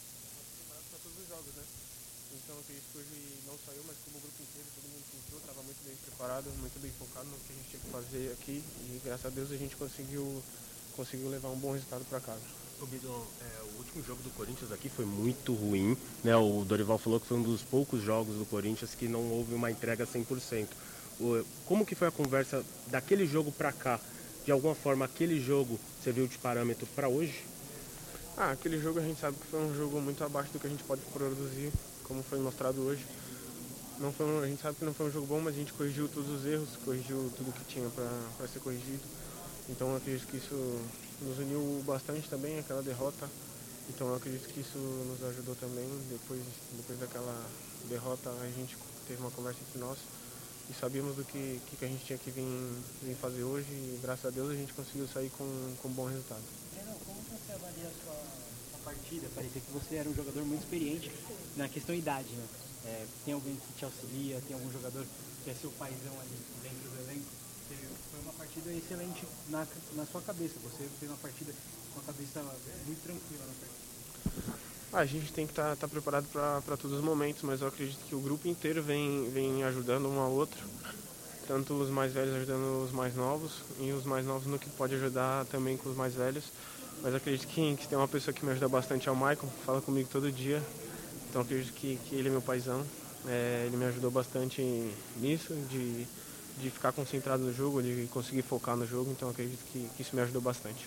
[SPEAKER 19] Então, acredito que hoje não saiu, mas como o grupo inteiro, todo mundo entrou, estava muito bem preparado, muito bem focado no que a gente tinha que fazer aqui. E graças a Deus a gente conseguiu, conseguiu levar um bom resultado para casa.
[SPEAKER 20] Ô Bidon, é, o último jogo do Corinthians aqui foi muito ruim, né? O Dorival falou que foi um dos poucos jogos do Corinthians que não houve uma entrega cem por cento. Como que foi a conversa daquele jogo para cá? De alguma forma, aquele jogo serviu de parâmetro para hoje?
[SPEAKER 19] Ah, aquele jogo a gente sabe que foi um jogo muito abaixo do que a gente pode produzir, como foi mostrado hoje. Não foi um, a gente sabe que não foi um jogo bom, mas a gente corrigiu todos os erros, corrigiu tudo que tinha para ser corrigido. Então eu acredito que isso nos uniu bastante também, aquela derrota. Então eu acredito que isso nos ajudou também. Depois, depois daquela derrota a gente teve uma conversa entre nós e sabíamos do que, que a gente tinha que vir, vir fazer hoje e graças a Deus a gente conseguiu sair com, com um bom resultado.
[SPEAKER 21] Breno, como você avalia a sua, sua partida? Parecia que você era um jogador muito experiente na questão idade, né? É, tem alguém que te auxilia, tem algum jogador que é seu paizão ali dentro do elenco? Foi uma partida excelente na, na sua cabeça, você fez uma partida com a cabeça muito tranquila na partida.
[SPEAKER 19] A gente tem que estar tá, tá preparado para todos os momentos, mas eu acredito que o grupo inteiro vem, vem ajudando um ao outro, tanto os mais velhos ajudando os mais novos e os mais novos no que pode ajudar também com os mais velhos. Mas acredito que, que tem uma pessoa que me ajuda bastante, é o Maicon, fala comigo todo dia, então acredito que, que ele é meu paizão, é, ele me ajudou bastante nisso, de, de ficar concentrado no jogo, de conseguir focar no jogo, então acredito que, que isso me ajudou bastante.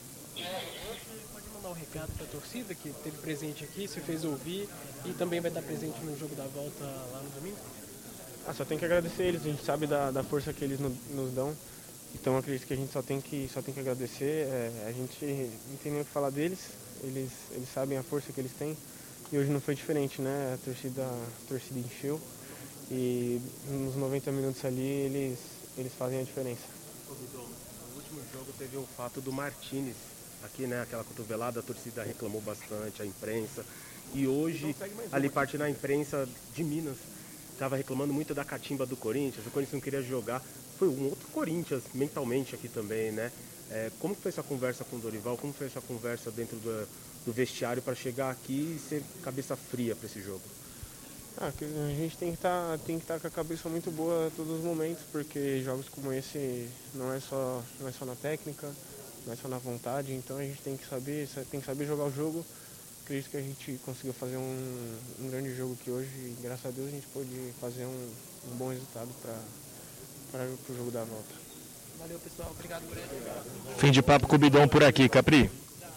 [SPEAKER 21] Um recado para a torcida que esteve presente aqui, se fez ouvir e também vai estar presente no jogo da volta lá no domingo?
[SPEAKER 19] Ah, só tem que agradecer eles, a gente sabe da, da força que eles no, nos dão, então acredito que a gente só tem que, só tem que agradecer, é, a gente não tem nem o que falar deles, eles, eles sabem a força que eles têm e hoje não foi diferente, né? A torcida, a torcida encheu e nos noventa minutos ali eles, eles fazem a diferença.
[SPEAKER 20] No último jogo teve o fato do Martínez aqui, né, aquela cotovelada, a torcida reclamou bastante, a imprensa. E hoje, ali parte da imprensa de Minas, estava reclamando muito da catimba do Corinthians, o Corinthians não queria jogar. Foi um outro Corinthians mentalmente aqui também, né? É, como foi essa conversa com o Dorival? Como foi essa conversa dentro do, do vestiário para chegar aqui e ser cabeça fria para esse jogo?
[SPEAKER 19] Ah, a gente tem que tá, tem que estar tá com a cabeça muito boa a todos os momentos, porque jogos como esse não é só, não é só na técnica, não é só na vontade, então a gente tem que saber, tem que saber jogar o jogo. Acredito que a gente conseguiu fazer um, um grande jogo aqui hoje e graças a Deus a gente pôde fazer um, um bom resultado para o jogo da volta.
[SPEAKER 21] Valeu, pessoal. Obrigado, Breno.
[SPEAKER 2] Fim de papo com o Bidon por aqui, Capri.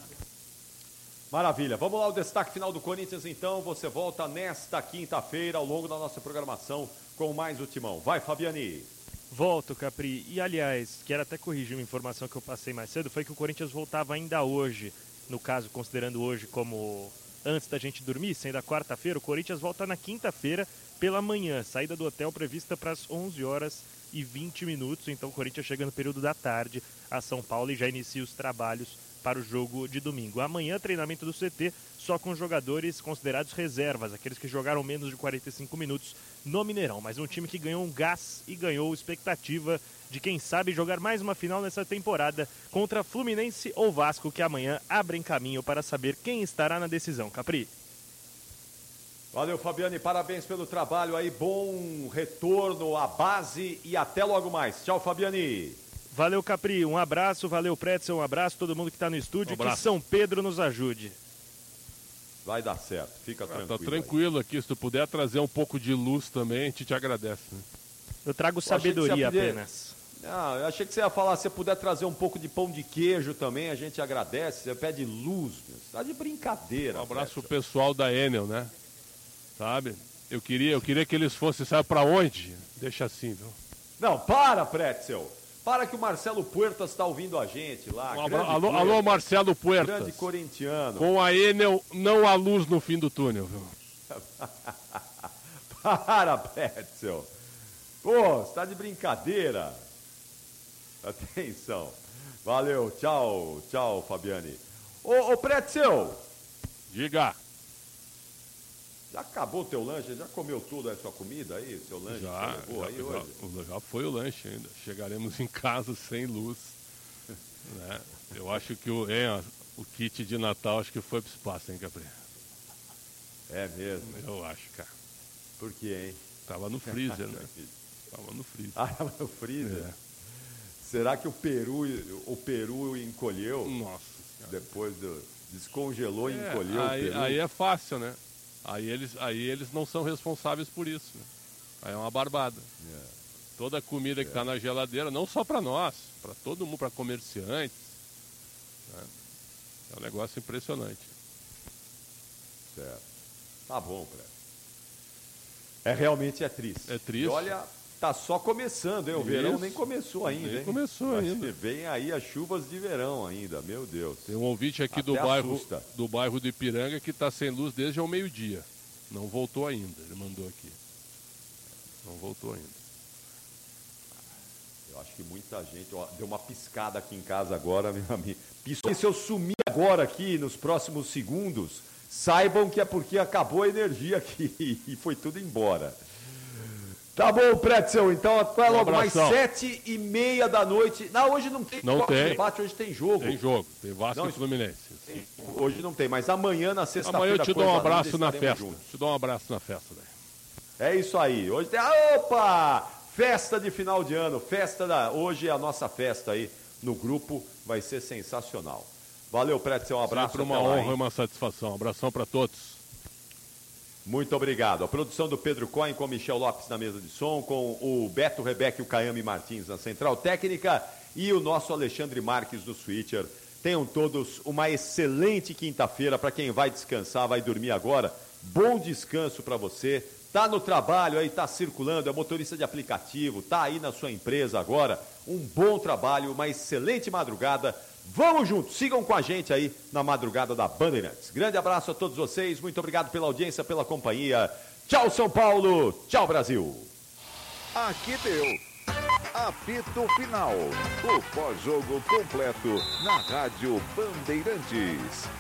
[SPEAKER 3] Maravilha. Vamos lá, o destaque final do Corinthians, então. Você volta nesta quinta-feira, ao longo da nossa programação, com mais o Timão. Vai, Fabiani.
[SPEAKER 2] Volto, Capri. E, aliás, quero até corrigir uma informação que eu passei mais cedo, foi que o Corinthians voltava ainda hoje, no caso, considerando hoje como antes da gente dormir, sendo a quarta-feira, o Corinthians volta na quinta-feira pela manhã, saída do hotel prevista para as onze horas e vinte minutos, então o Corinthians chega no período da tarde a São Paulo e já inicia os trabalhos para o jogo de domingo. Amanhã, treinamento do C T, só com jogadores considerados reservas, aqueles que jogaram menos de quarenta e cinco minutos no Mineirão. Mas um time que ganhou um gás e ganhou expectativa de quem sabe jogar mais uma final nessa temporada contra Fluminense ou Vasco, que amanhã abrem caminho para saber quem estará na decisão. Capri.
[SPEAKER 3] Valeu, Fabiane, parabéns pelo trabalho aí, bom retorno à base e até logo mais. Tchau, Fabiane.
[SPEAKER 2] Valeu, Capri, um abraço, valeu, Pretzel, um abraço, todo mundo que está no estúdio,
[SPEAKER 4] Um
[SPEAKER 2] que São Pedro nos ajude.
[SPEAKER 3] Vai dar certo, fica tranquilo.
[SPEAKER 4] Ah, tá tranquilo aqui, se tu puder trazer um pouco de luz também, a gente te agradece. Né?
[SPEAKER 2] Eu trago sabedoria
[SPEAKER 3] eu pedir...
[SPEAKER 2] apenas.
[SPEAKER 3] Não, eu achei que você ia falar, se você puder trazer um pouco de pão de queijo também, a gente agradece, você pede luz, meu. Tá de brincadeira.
[SPEAKER 4] Um abraço pro pessoal da Enel, né? Sabe? Eu queria, eu queria que eles fossem, sabe pra onde? Deixa assim, viu?
[SPEAKER 3] Não, para, Pretzel. Para que o Marcelo Puertas está ouvindo a gente lá.
[SPEAKER 4] Um abra... alô, alô, Marcelo Puertas.
[SPEAKER 3] Grande corintiano.
[SPEAKER 4] Com a Enel, não há luz no fim do túnel, viu?
[SPEAKER 3] Para, Pretzel. Pô, você tá de brincadeira. Atenção. Valeu, tchau, tchau, Fabiane. Ô, ô Pretzel.
[SPEAKER 4] Diga.
[SPEAKER 3] Já acabou o teu lanche? Já comeu tudo a sua comida aí? O seu lanche?
[SPEAKER 4] Já,
[SPEAKER 3] que você levou
[SPEAKER 4] já,
[SPEAKER 3] aí
[SPEAKER 4] já,
[SPEAKER 3] hoje?
[SPEAKER 4] já foi o lanche ainda. Chegaremos em casa sem luz. Né? Eu acho que o, hein, o kit de Natal acho que foi pro espaço, hein, Gabriel?
[SPEAKER 3] É mesmo?
[SPEAKER 4] Eu acho, cara.
[SPEAKER 3] Por quê, hein?
[SPEAKER 4] Tava no freezer, né? Tava no freezer.
[SPEAKER 3] Ah, tava no freezer?
[SPEAKER 4] É.
[SPEAKER 3] Será que o peru, o peru encolheu?
[SPEAKER 4] Nossa.
[SPEAKER 3] Depois do, descongelou e
[SPEAKER 4] É,
[SPEAKER 3] encolheu
[SPEAKER 4] aí,
[SPEAKER 3] o peru?
[SPEAKER 4] aí é fácil, né? Aí eles, aí eles não são responsáveis por isso. Né? Aí é uma barbada.
[SPEAKER 3] É.
[SPEAKER 4] Toda a comida que está na geladeira, não só para nós, para todo mundo, para comerciantes. Né? É um negócio impressionante.
[SPEAKER 3] Certo. Tá bom, Pré. É realmente é triste.
[SPEAKER 4] É triste.
[SPEAKER 3] E olha, tá só começando, hein? O
[SPEAKER 4] Isso.
[SPEAKER 3] verão nem começou ainda,
[SPEAKER 4] Nem
[SPEAKER 3] hein?
[SPEAKER 4] começou
[SPEAKER 3] Mas
[SPEAKER 4] ainda.
[SPEAKER 3] Vem aí as chuvas de verão ainda, meu Deus.
[SPEAKER 4] Tem um ouvinte aqui do
[SPEAKER 3] Até
[SPEAKER 4] bairro,
[SPEAKER 3] assusta.
[SPEAKER 4] do bairro do Ipiranga que está sem luz desde o meio-dia. Não voltou ainda, ele mandou aqui. Não voltou ainda.
[SPEAKER 3] Eu acho que muita gente, ó, deu uma piscada aqui em casa agora, meu amigo. Piscou. E se eu sumir agora aqui nos próximos segundos, saibam que é porque acabou a energia aqui e foi tudo embora. Tá bom, Pretzel, então até logo mais sete e meia da noite. Não, hoje não tem
[SPEAKER 4] Não tem.
[SPEAKER 3] debate, hoje tem jogo.
[SPEAKER 4] Tem jogo, tem Vasco
[SPEAKER 3] Não,
[SPEAKER 4] e Fluminense.
[SPEAKER 3] Hoje não tem, mas amanhã na sexta-feira.
[SPEAKER 4] Amanhã eu te dou
[SPEAKER 3] coisa
[SPEAKER 4] um abraço
[SPEAKER 3] linda,
[SPEAKER 4] na
[SPEAKER 3] estaremos
[SPEAKER 4] festa.
[SPEAKER 3] juntos.
[SPEAKER 4] Te dou um abraço na festa, velho.
[SPEAKER 3] É isso aí. Hoje tem. Opa! Festa de final de ano. Festa da. Hoje é a nossa festa aí no grupo. Vai ser sensacional. Valeu, Pretzel. Um abraço.
[SPEAKER 4] Sempre uma
[SPEAKER 3] até lá,
[SPEAKER 4] honra
[SPEAKER 3] hein?
[SPEAKER 4] e uma satisfação. Um abração para todos.
[SPEAKER 3] Muito obrigado. A produção do Pedro Cohen com Michel Lopes na mesa de som, com o Beto Rebeca e o Caiame Martins na central técnica e o nosso Alexandre Marques do Switcher. Tenham todos uma excelente quinta-feira. Para quem vai descansar, vai dormir agora. Bom descanso para você. Tá no trabalho aí, tá circulando, é motorista de aplicativo, tá aí na sua empresa agora. Um bom trabalho, uma excelente madrugada. Vamos juntos, sigam com a gente aí na madrugada da Bandeirantes. Grande abraço a todos vocês, muito obrigado pela audiência, pela companhia. Tchau, São Paulo. Tchau, Brasil.
[SPEAKER 6] Aqui deu. Apito Final. O pós-jogo completo na Rádio Bandeirantes.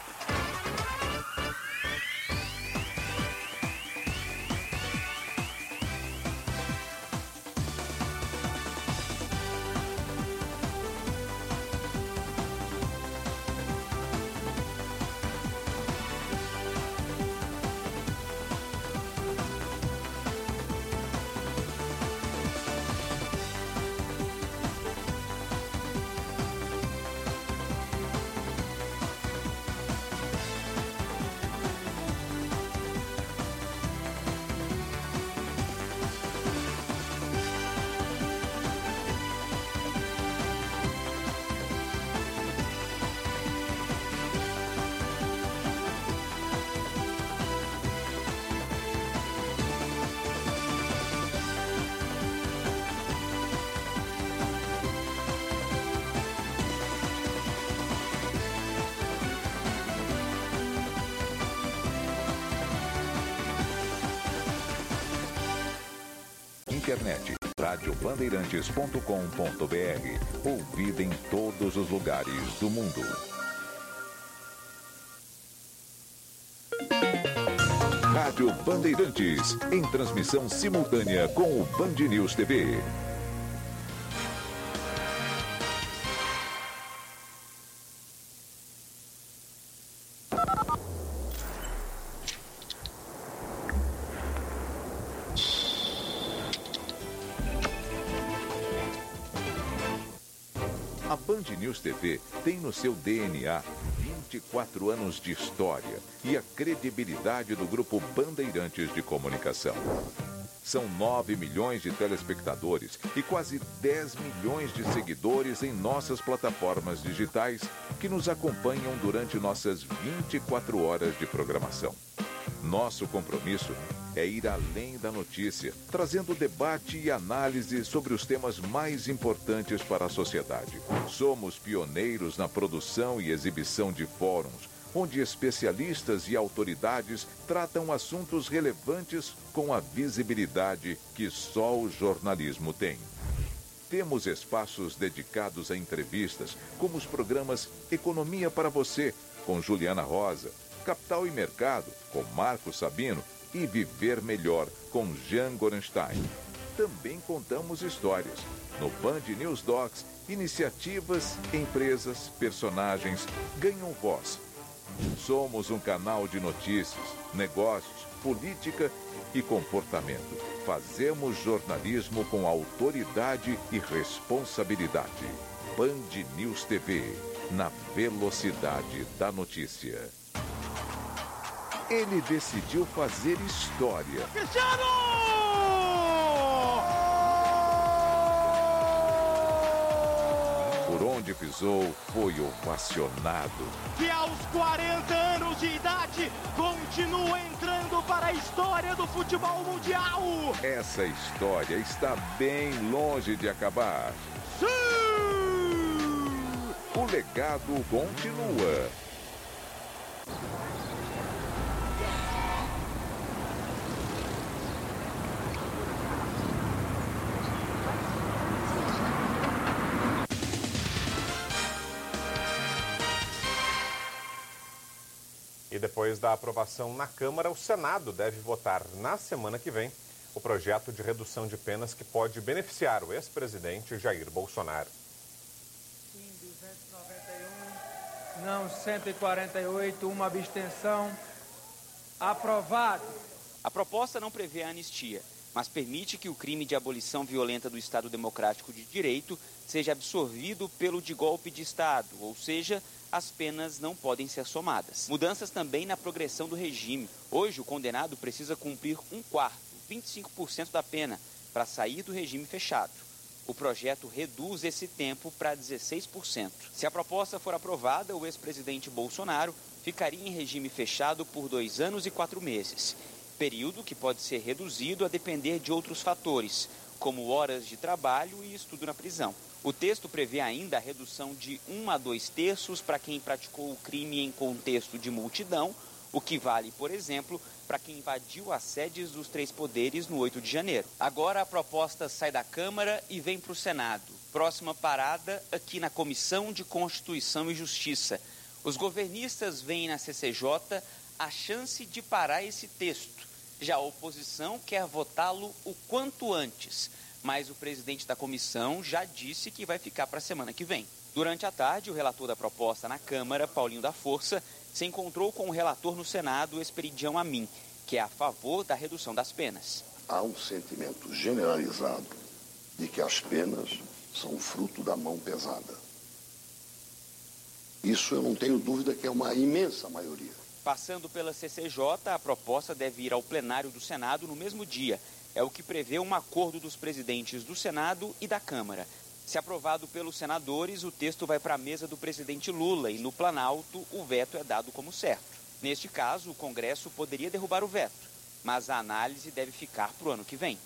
[SPEAKER 6] Internet, rádio bandeirantes ponto com ponto br. Ouvida em todos os lugares do mundo. Rádio Bandeirantes, em transmissão simultânea com o Band News T V. Band News T V tem no seu D N A vinte e quatro anos de história e a credibilidade do Grupo Bandeirantes de Comunicação. São nove milhões de telespectadores e quase dez milhões de seguidores em nossas plataformas digitais que nos acompanham durante nossas vinte e quatro horas de programação. Nosso compromisso é ir além da notícia, trazendo debate e análise sobre os temas mais importantes para a sociedade. Somos pioneiros na produção e exibição de fóruns, onde especialistas e autoridades tratam assuntos relevantes com a visibilidade que só o jornalismo tem. Temos espaços dedicados a entrevistas, como os programas Economia para Você, com Juliana Rosa, Capital e Mercado, com Marco Sabino, e Viver Melhor, com Jean Gorenstein. Também contamos histórias. No Band News Docs, iniciativas, empresas, personagens ganham voz. Somos um canal de notícias, negócios, política e comportamento. Fazemos jornalismo com autoridade e responsabilidade. Band News T V, na velocidade da notícia. Ele decidiu fazer história.
[SPEAKER 12] Cristiano!
[SPEAKER 6] Por onde pisou, foi ovacionado.
[SPEAKER 12] Que aos quarenta anos de idade continua entrando para a história do futebol mundial.
[SPEAKER 6] Essa história está bem longe de acabar. Sim! O legado continua.
[SPEAKER 1] E depois da aprovação na Câmara, o Senado deve votar na semana que vem o projeto de redução de penas que pode beneficiar o ex-presidente Jair Bolsonaro.
[SPEAKER 22] Sim, duzentos e noventa e um, não cento e quarenta e oito, uma abstenção. Aprovado.
[SPEAKER 23] A proposta não prevê a anistia, mas permite que o crime de abolição violenta do Estado Democrático de Direito seja absorvido pelo de golpe de Estado, ou seja, as penas não podem ser somadas. Mudanças também na progressão do regime. Hoje, o condenado precisa cumprir um quarto, vinte e cinco por cento da pena, para sair do regime fechado. O projeto reduz esse tempo para dezesseis por cento. Se a proposta for aprovada, o ex-presidente Bolsonaro ficaria em regime fechado por dois anos e quatro meses. Período que pode ser reduzido a depender de outros fatores, como horas de trabalho e estudo na prisão. O texto prevê ainda a redução de um a dois terços para quem praticou o crime em contexto de multidão, o que vale, por exemplo, para quem invadiu as sedes dos três poderes no oito de janeiro. Agora a proposta sai da Câmara e vem para o Senado. Próxima parada aqui na Comissão de Constituição e Justiça. Os governistas veem na C C J a chance de parar esse texto. Já a oposição quer votá-lo o quanto antes. Mas o presidente da comissão já disse que vai ficar para a semana que vem. Durante a tarde, o relator da proposta na Câmara, Paulinho da Força, se encontrou com o relator no Senado, Esperidião Amin, que é a favor da redução das penas.
[SPEAKER 24] Há um sentimento generalizado de que as penas são fruto da mão pesada. Isso eu não tenho dúvida que é uma imensa maioria.
[SPEAKER 23] Passando pela C C J, a proposta deve ir ao plenário do Senado no mesmo dia. É o que prevê um acordo dos presidentes do Senado e da Câmara. Se aprovado pelos senadores, o texto vai para a mesa do presidente Lula e no Planalto o veto é dado como certo. Neste caso, o Congresso poderia derrubar o veto, mas a análise deve ficar para o ano que vem.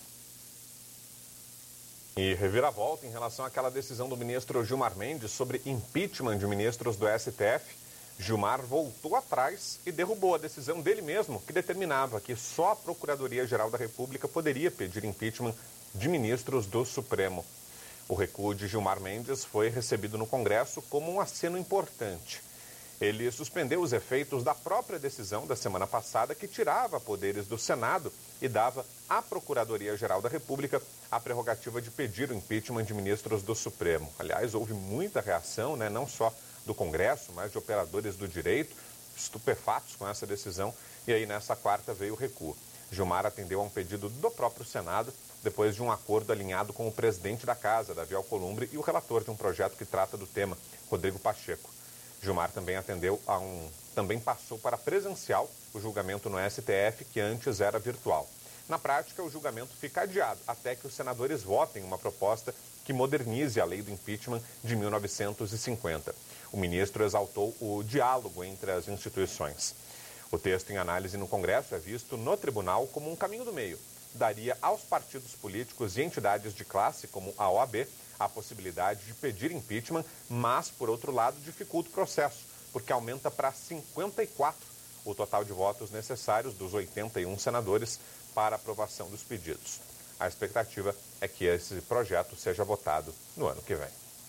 [SPEAKER 1] E reviravolta em relação àquela decisão do ministro Gilmar Mendes sobre impeachment de ministros do S T F. Gilmar voltou atrás e derrubou a decisão dele mesmo, que determinava que só a Procuradoria-Geral da República poderia pedir impeachment de ministros do Supremo. O recuo de Gilmar Mendes foi recebido no Congresso como um aceno importante. Ele suspendeu os efeitos da própria decisão da semana passada, que tirava poderes do Senado e dava à Procuradoria-Geral da República a prerrogativa de pedir o impeachment de ministros do Supremo. Aliás, houve muita reação, né, não só do Congresso, mas de operadores do direito, estupefatos com essa decisão, e aí nessa quarta veio o recuo. Gilmar atendeu a um pedido do próprio Senado depois de um acordo alinhado com o presidente da Casa, Davi Alcolumbre, e o relator de um projeto que trata do tema, Rodrigo Pacheco. Gilmar também atendeu a um... também passou para presencial o julgamento no S T F, que antes era virtual. Na prática, o julgamento fica adiado até que os senadores votem uma proposta que modernize a lei do impeachment de mil novecentos e cinquenta. O ministro exaltou o diálogo entre as instituições. O texto em análise no Congresso é visto no tribunal como um caminho do meio. Daria aos partidos políticos e entidades de classe, como a O A B, a possibilidade de pedir impeachment, mas, por outro lado, dificulta o processo, porque aumenta para cinquenta e quatro o total de votos necessários dos oitenta e um senadores para aprovação dos pedidos. A expectativa é que esse projeto seja votado no ano que vem.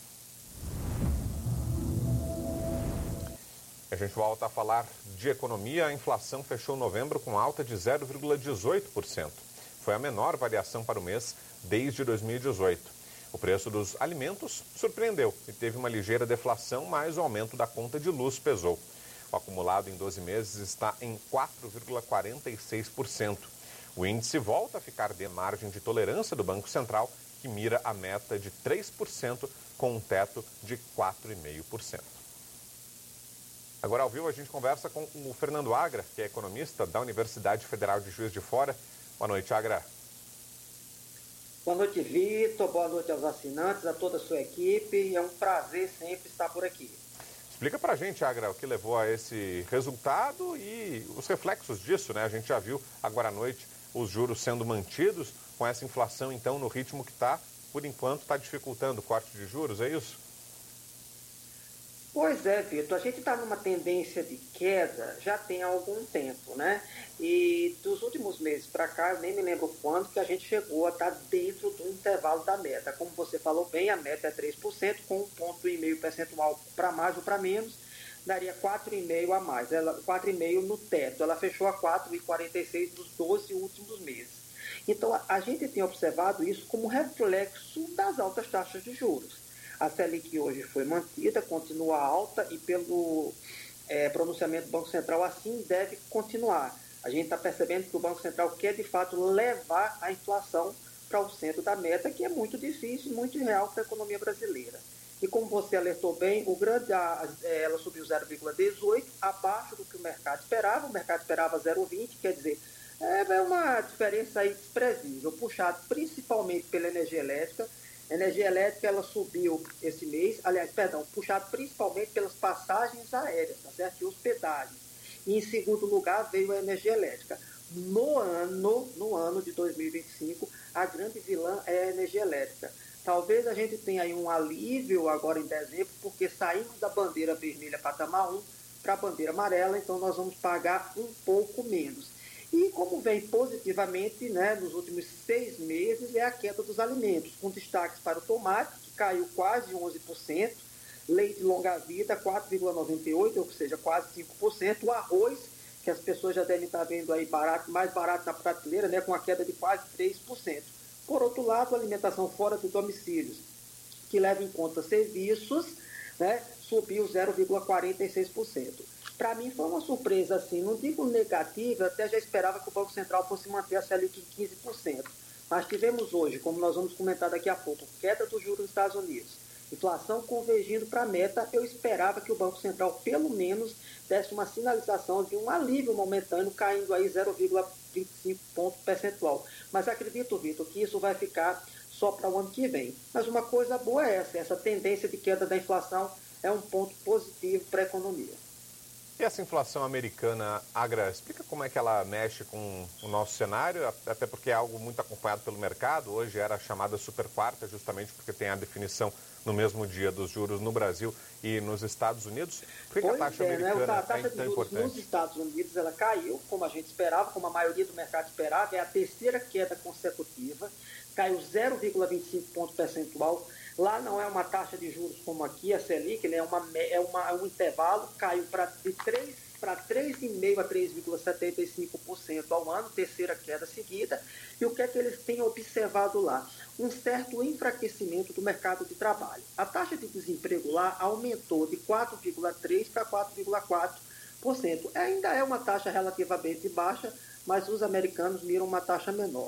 [SPEAKER 1] A gente volta a falar de economia. A inflação fechou novembro com alta de zero vírgula dezoito por cento. Foi a menor variação para o mês desde dois mil e dezoito. O preço dos alimentos surpreendeu e teve uma ligeira deflação, mas o aumento da conta de luz pesou. O acumulado em doze meses está em quatro vírgula quarenta e seis por cento. O índice volta a ficar de margem de tolerância do Banco Central, que mira a meta de três por cento com um teto de quatro vírgula cinco por cento. Agora, ao vivo, a gente conversa com o Fernando Agra, que é economista da Universidade Federal de Juiz de Fora. Boa noite, Agra.
[SPEAKER 7] Boa noite, Vitor. Boa noite aos assinantes, a toda a sua equipe. É um prazer sempre estar por aqui.
[SPEAKER 1] Explica pra gente, Agra, o que levou a esse resultado e os reflexos disso, né? A gente já viu agora à noite os juros sendo mantidos, com essa inflação, então, no ritmo que está, por enquanto, está dificultando o corte de juros, é isso?
[SPEAKER 7] Pois é, Vitor, a gente está numa tendência de queda já tem algum tempo, né? E dos últimos meses para cá, eu nem me lembro quando que a gente chegou a estar dentro do intervalo da meta. Como você falou bem, a meta é três por cento, com um ponto e meio percentual para mais ou para menos, daria quatro vírgula cinco por cento a mais, ela, quatro vírgula cinco por cento no teto. Ela fechou a quatro vírgula quarenta e seis por cento dos doze últimos meses. Então, a, a gente tem observado isso como reflexo das altas taxas de juros. A Selic hoje foi mantida, continua alta e pelo é, pronunciamento do Banco Central assim deve continuar. A gente está percebendo que o Banco Central quer de fato levar a inflação para o centro da meta, que é muito difícil e muito real para a economia brasileira. E como você alertou bem, o grande, a, ela subiu zero vírgula dezoito, abaixo do que o mercado esperava. O mercado esperava zero vírgula vinte, quer dizer, é uma diferença aí desprezível, puxado principalmente pela energia elétrica. A energia elétrica ela subiu esse mês, aliás, perdão, puxado principalmente pelas passagens aéreas, tá certo? E hospedagem. E em segundo lugar veio a energia elétrica. No ano, no ano de dois mil e vinte e cinco, a grande vilã é a energia elétrica. Talvez a gente tenha aí um alívio agora em dezembro, porque saímos da bandeira vermelha patamar um para a bandeira amarela, então nós vamos pagar um pouco menos. E como vem positivamente, né, nos últimos seis meses, é a queda dos alimentos, com destaques para o tomate, que caiu quase onze por cento, leite longa-vida, quatro vírgula noventa e oito por cento, ou seja, quase cinco por cento, o arroz, que as pessoas já devem estar vendo aí barato, mais barato na prateleira, né, com a queda de quase três por cento. Por outro lado, a alimentação fora do domicílio, que leva em conta serviços, né, subiu zero vírgula quarenta e seis por cento. Para mim foi uma surpresa, assim, não digo negativa, até já esperava que o Banco Central fosse manter a Selic em quinze por cento. Mas tivemos hoje, como nós vamos comentar daqui a pouco, queda dos juros nos Estados Unidos, inflação convergindo para a meta. Eu esperava que o Banco Central, pelo menos, desse uma sinalização de um alívio momentâneo, caindo aí zero vírgula vinte e cinco ponto percentual. Mas acredito, Vitor, que isso vai ficar só para o ano que vem. Mas uma coisa boa é essa, essa tendência de queda da inflação é um ponto positivo para a economia.
[SPEAKER 1] E essa inflação americana, Agra, explica como é que ela mexe com o nosso cenário, até porque é algo muito acompanhado pelo mercado. Hoje era chamada super quarta, justamente porque tem a definição no mesmo dia dos juros no Brasil e nos Estados Unidos. Por que, que a taxa
[SPEAKER 7] é,
[SPEAKER 1] americana
[SPEAKER 7] né? A taxa
[SPEAKER 1] é
[SPEAKER 7] de
[SPEAKER 1] tão
[SPEAKER 7] juros
[SPEAKER 1] importante?
[SPEAKER 7] Nos Estados Unidos ela caiu, como a gente esperava, como a maioria do mercado esperava, é a terceira queda consecutiva, caiu zero vírgula vinte e cinco ponto percentual. Lá não é uma taxa de juros como aqui, a Selic, né? é, uma, é uma, um intervalo, caiu pra, de três para três vírgula cinco por cento a três vírgula setenta e cinco por cento ao ano, terceira queda seguida. E o que é que eles têm observado lá? Um certo enfraquecimento do mercado de trabalho. A taxa de desemprego lá aumentou de quatro vírgula três por cento para quatro vírgula quatro por cento. Ainda é uma taxa relativamente baixa, mas os americanos miram uma taxa menor.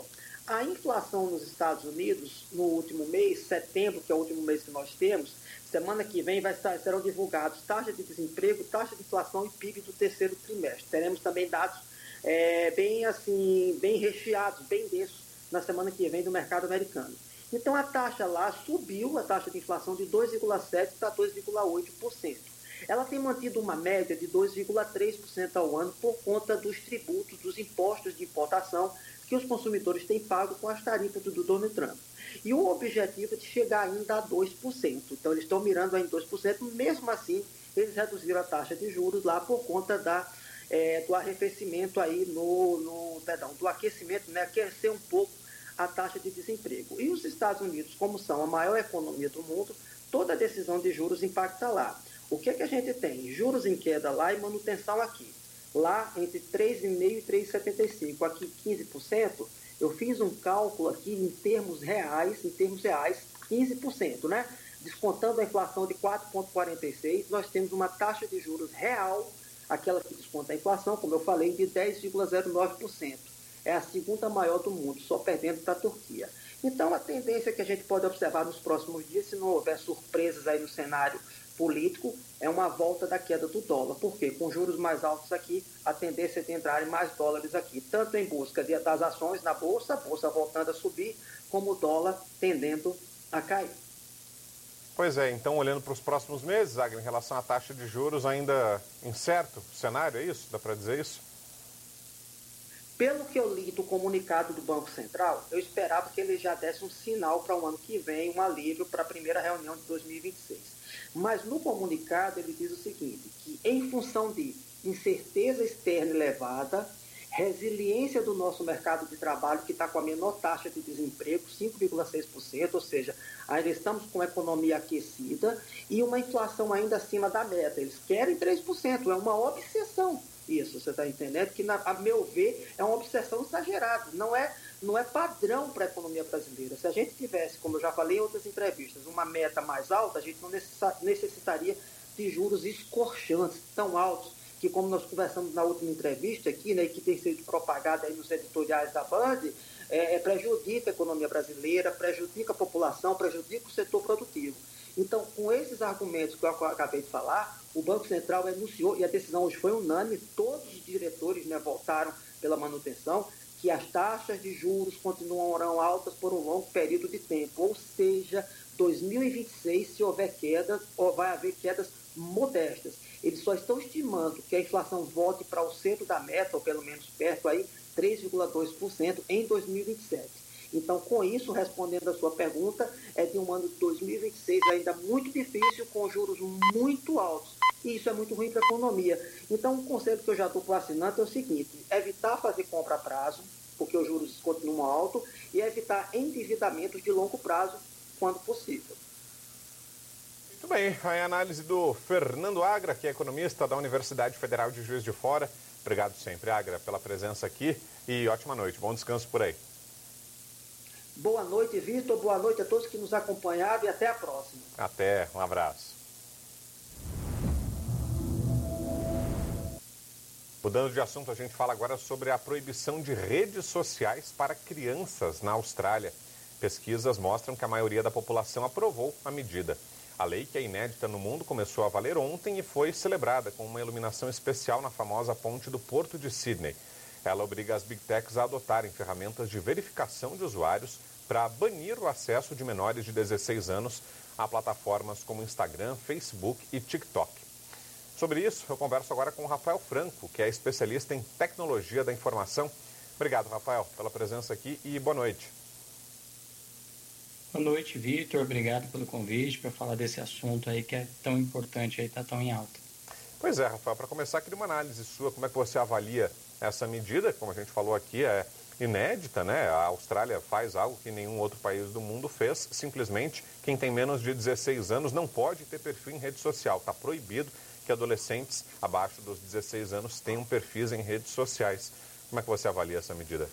[SPEAKER 7] A inflação nos Estados Unidos, no último mês, setembro, que é o último mês que nós temos, semana que vem vai estar, serão divulgados taxa de desemprego, taxa de inflação e P I B do terceiro trimestre. Teremos também dados é, bem, assim, bem recheados, bem densos na semana que vem do mercado americano. Então a taxa lá subiu, a taxa de inflação de dois vírgula sete por cento para dois vírgula oito por cento. Ela tem mantido uma média de dois vírgula três por cento ao ano por conta dos tributos, dos impostos de importação que os consumidores têm pago com as tarifas do Donald Trump. E o objetivo é de chegar ainda a dois por cento. Então, eles estão mirando ainda dois por cento, mesmo assim, eles reduziram a taxa de juros lá por conta da, é, do arrefecimento aí no, no, perdão, do aquecimento, né, aquecer um pouco a taxa de desemprego. E os Estados Unidos, como são a maior economia do mundo, toda a decisão de juros impacta lá. O que é que a gente tem? Juros em queda lá e manutenção aqui. Lá, entre três vírgula cinco por cento e três vírgula setenta e cinco por cento, aqui quinze por cento, eu fiz um cálculo aqui em termos reais, em termos reais, quinze por cento, né? Descontando a inflação de quatro vírgula quarenta e seis por cento, nós temos uma taxa de juros real, aquela que desconta a inflação, como eu falei, de dez vírgula zero nove por cento. É a segunda maior do mundo, só perdendo para a Turquia. Então, a tendência que a gente pode observar nos próximos dias, se não houver surpresas aí no cenário político, é uma volta da queda do dólar. Por quê? Com juros mais altos aqui, a tendência é de entrarem mais dólares aqui, tanto em busca de, das ações na Bolsa, a Bolsa voltando a subir, como o dólar tendendo a cair.
[SPEAKER 1] Pois é, então olhando para os próximos meses, Agnes, em relação à taxa de juros, ainda incerto o cenário, é isso? Dá para dizer isso?
[SPEAKER 7] Pelo que eu li do comunicado do Banco Central, eu esperava que ele já desse um sinal para o ano que vem, um alívio para a primeira reunião de dois mil e vinte e seis. Mas no comunicado ele diz o seguinte, que em função de incerteza externa elevada, resiliência do nosso mercado de trabalho, que está com a menor taxa de desemprego, cinco vírgula seis por cento, ou seja, ainda estamos com a economia aquecida, e uma inflação ainda acima da meta. Eles querem três por cento, é uma obsessão. Isso, você está entendendo? Que, na, a meu ver, é uma obsessão exagerada. Não é, não é padrão para a economia brasileira. Se a gente tivesse, como eu já falei em outras entrevistas, uma meta mais alta, a gente não necessitaria de juros escorchantes, tão altos, que como nós conversamos na última entrevista aqui, né, que tem sido propagada aí nos editoriais da Band, é, é, prejudica a economia brasileira, prejudica a população, prejudica o setor produtivo. Então, com esses argumentos que eu acabei de falar, o Banco Central anunciou, e a decisão hoje foi unânime, todos os diretores, né, votaram pela manutenção, que as taxas de juros continuarão altas por um longo período de tempo. Ou seja, dois mil e vinte e seis, se houver quedas, ou vai haver quedas modestas. Eles só estão estimando que a inflação volte para o centro da meta, ou pelo menos perto aí, três vírgula dois por cento em dois mil e vinte e sete. Então, com isso, respondendo a sua pergunta, é de um ano de dois mil e vinte e seis ainda muito difícil, com juros muito altos. E isso é muito ruim para a economia. Então, o conselho que eu já dou para o assinante é o seguinte, evitar fazer compra a prazo, porque os juros continuam altos, e evitar endividamentos de longo prazo, quando possível.
[SPEAKER 1] Muito bem, a análise do Fernando Agra, que é economista da Universidade Federal de Juiz de Fora. Obrigado sempre, Agra, pela presença aqui e ótima noite. Bom descanso por aí.
[SPEAKER 7] Boa noite, Vitor. Boa noite a todos que nos acompanharam e até a próxima.
[SPEAKER 1] Até, um abraço. Mudando de assunto, a gente fala agora sobre a proibição de redes sociais para crianças na Austrália. Pesquisas mostram que a maioria da população aprovou a medida. A lei, que é inédita no mundo, começou a valer ontem e foi celebrada com uma iluminação especial na famosa ponte do Porto de Sydney. Ela obriga as Big Techs a adotarem ferramentas de verificação de usuários para banir o acesso de menores de dezesseis anos a plataformas como Instagram, Facebook e TikTok. Sobre isso, eu converso agora com o Rafael Franco, que é especialista em tecnologia da informação. Obrigado, Rafael, pela presença aqui e boa noite.
[SPEAKER 8] Boa noite, Vitor. Obrigado pelo convite para falar desse assunto aí que é tão importante, aí está tão em alta.
[SPEAKER 1] Pois é, Rafael, para começar, queria uma análise sua, como é que você avalia essa medida, como a gente falou aqui, é inédita, né? A Austrália faz algo que nenhum outro país do mundo fez, simplesmente quem tem menos de dezesseis anos não pode ter perfil em rede social, está proibido que adolescentes abaixo dos dezesseis anos tenham perfis em redes sociais. Como é que você avalia essa medida?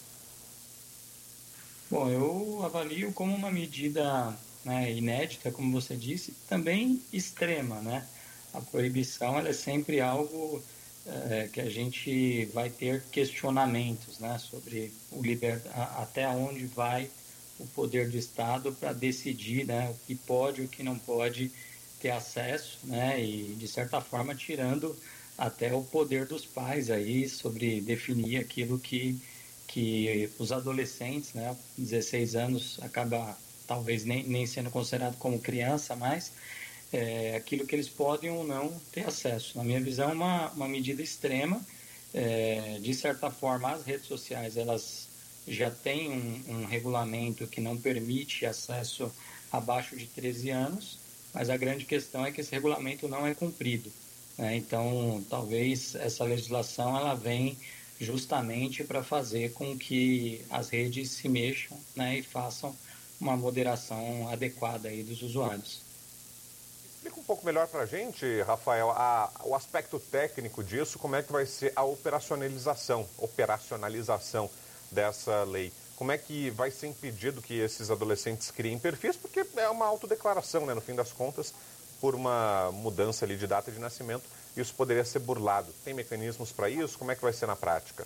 [SPEAKER 8] Bom, eu avalio como uma medida, né, inédita, como você disse, também extrema, né? A proibição ela é sempre algo é, que a gente vai ter questionamentos, né, sobre o liber... até onde vai o poder do Estado para decidir, né, o que pode e o que não pode ter acesso, né, e de certa forma tirando até o poder dos pais aí sobre definir aquilo que, que os adolescentes, né, dezesseis anos, acaba talvez nem, nem sendo considerado como criança, mas é, aquilo que eles podem ou não ter acesso. Na minha visão, é uma, uma medida extrema. É, de certa forma, as redes sociais, elas já têm um, um regulamento que não permite acesso abaixo de treze anos, mas a grande questão é que esse regulamento não é cumprido, né? Então, talvez essa legislação ela vem justamente para fazer com que as redes se mexam, né, e façam uma moderação adequada aí dos usuários.
[SPEAKER 1] Explica um pouco melhor para a gente, Rafael, a, o aspecto técnico disso, como é que vai ser a operacionalização, operacionalização dessa lei. Como é que vai ser impedido que esses adolescentes criem perfis? Porque é uma autodeclaração, né? No fim das contas, por uma mudança ali de data de nascimento, isso poderia ser burlado. Tem mecanismos para isso? Como é que vai ser na prática?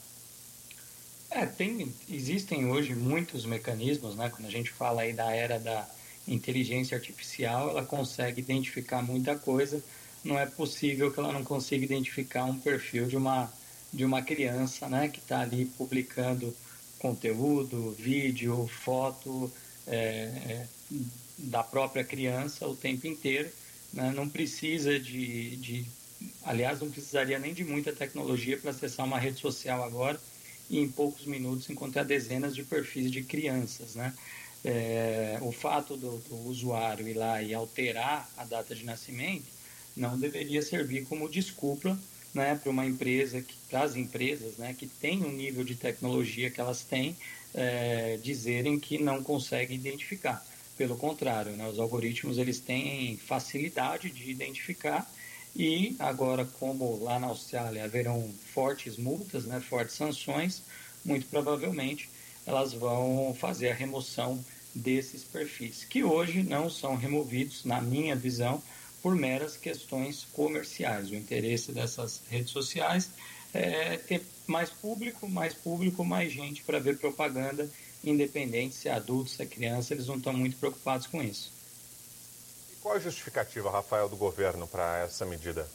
[SPEAKER 8] É, tem, existem hoje muitos mecanismos, né? Quando a gente fala aí da era da inteligência artificial, ela consegue identificar muita coisa. Não é possível que ela não consiga identificar um perfil de uma, de uma criança, né? Que está ali publicando conteúdo, vídeo, foto é, é, da própria criança o tempo inteiro, né? Não precisa de, de... Aliás, não precisaria nem de muita tecnologia para acessar uma rede social agora e em poucos minutos encontrar dezenas de perfis de crianças, né? É, o fato do, do usuário ir lá e alterar a data de nascimento não deveria servir como desculpa, né, para uma empresa, que, para as empresas, né, que têm um nível de tecnologia que elas têm, é, dizerem que não conseguem identificar. Pelo contrário, né, os algoritmos eles têm facilidade de identificar e agora, como lá na Austrália haverão fortes multas, né, fortes sanções, muito provavelmente elas vão fazer a remoção desses perfis, que hoje não são removidos, na minha visão, por meras questões comerciais. O interesse dessas redes sociais é ter mais público, mais público, mais gente para ver propaganda, independente se é adulto, se é criança, eles não estão muito preocupados com isso.
[SPEAKER 1] E qual a justificativa, Rafael, do governo para essa medida?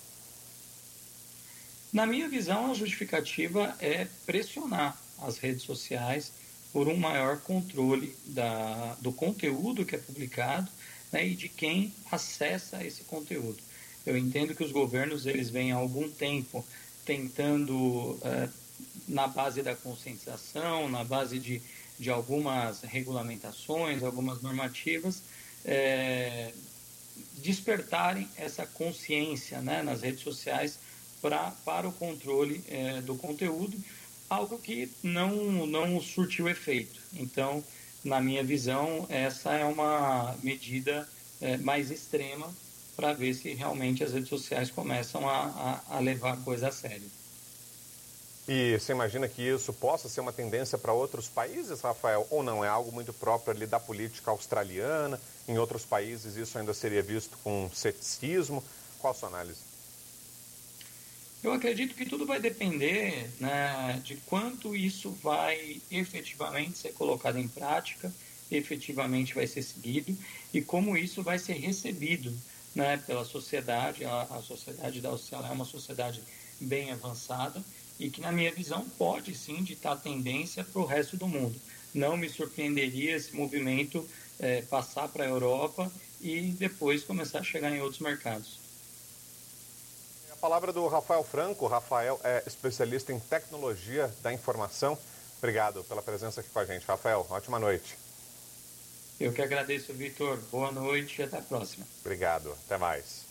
[SPEAKER 8] Na minha visão, a justificativa é pressionar as redes sociais por um maior controle da, do conteúdo que é publicado, né, e de quem acessa esse conteúdo. Eu entendo que os governos eles vêm há algum tempo tentando, eh, na base da conscientização, na base de, de algumas regulamentações, algumas normativas, eh, despertarem essa consciência, né, nas redes sociais pra, para o controle eh, do conteúdo, algo que não, não surtiu efeito. Então, na minha visão, essa é uma medida é, mais extrema para ver se realmente as redes sociais começam a, a, a levar a coisa a sério.
[SPEAKER 1] E você imagina que isso possa ser uma tendência para outros países, Rafael? Ou não? É algo muito próprio ali da política australiana? Em outros países isso ainda seria visto com ceticismo? Qual a sua análise?
[SPEAKER 8] Eu acredito que tudo vai depender, né, de quanto isso vai efetivamente ser colocado em prática, efetivamente vai ser seguido e como isso vai ser recebido, né, pela sociedade. A, a sociedade da Austrália é uma sociedade bem avançada e que, na minha visão, pode sim ditar tendência para o resto do mundo. Não me surpreenderia esse movimento é, passar para a Europa e depois começar a chegar em outros mercados.
[SPEAKER 1] A palavra do Rafael Franco. Rafael é especialista em tecnologia da informação. Obrigado pela presença aqui com a gente. Rafael, ótima noite.
[SPEAKER 8] Eu que agradeço, Vitor. Boa noite e até a próxima.
[SPEAKER 1] Obrigado. Até mais.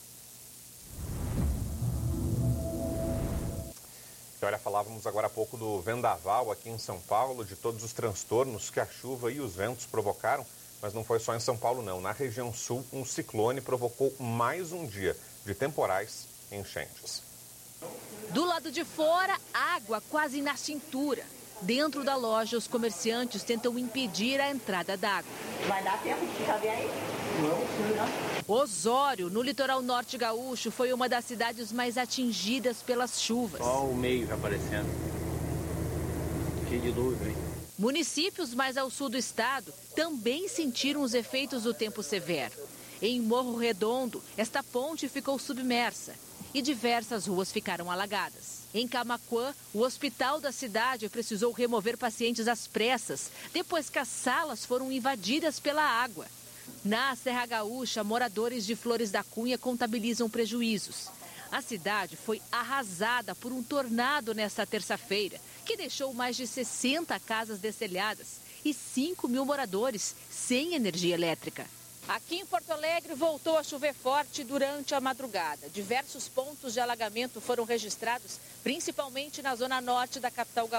[SPEAKER 1] E olha, falávamos agora há pouco do vendaval aqui em São Paulo, de todos os transtornos que a chuva e os ventos provocaram, mas não foi só em São Paulo, não. Na região sul, um ciclone provocou mais um dia de temporais e enchentes.
[SPEAKER 9] Do lado de fora, água quase na cintura. Dentro da loja, os comerciantes tentam impedir a entrada d'água.
[SPEAKER 10] Vai dar tempo de ficar bem aí?
[SPEAKER 9] Osório, no litoral norte gaúcho, foi uma das cidades mais atingidas pelas chuvas.
[SPEAKER 10] Só o meio já aparecendo. Cheio de dilúvio, hein?
[SPEAKER 9] Municípios mais ao sul do estado também sentiram os efeitos do tempo severo. Em Morro Redondo, esta ponte ficou submersa e diversas ruas ficaram alagadas. Em Camaquã, o hospital da cidade precisou remover pacientes às pressas, depois que as salas foram invadidas pela água. Na Serra Gaúcha, moradores de Flores da Cunha contabilizam prejuízos. A cidade foi arrasada por um tornado nesta terça-feira, que deixou mais de sessenta casas destelhadas e cinco mil moradores sem energia elétrica. Aqui em Porto Alegre voltou a chover forte durante a madrugada. Diversos pontos de alagamento foram registrados, principalmente na zona norte da capital gaúcha.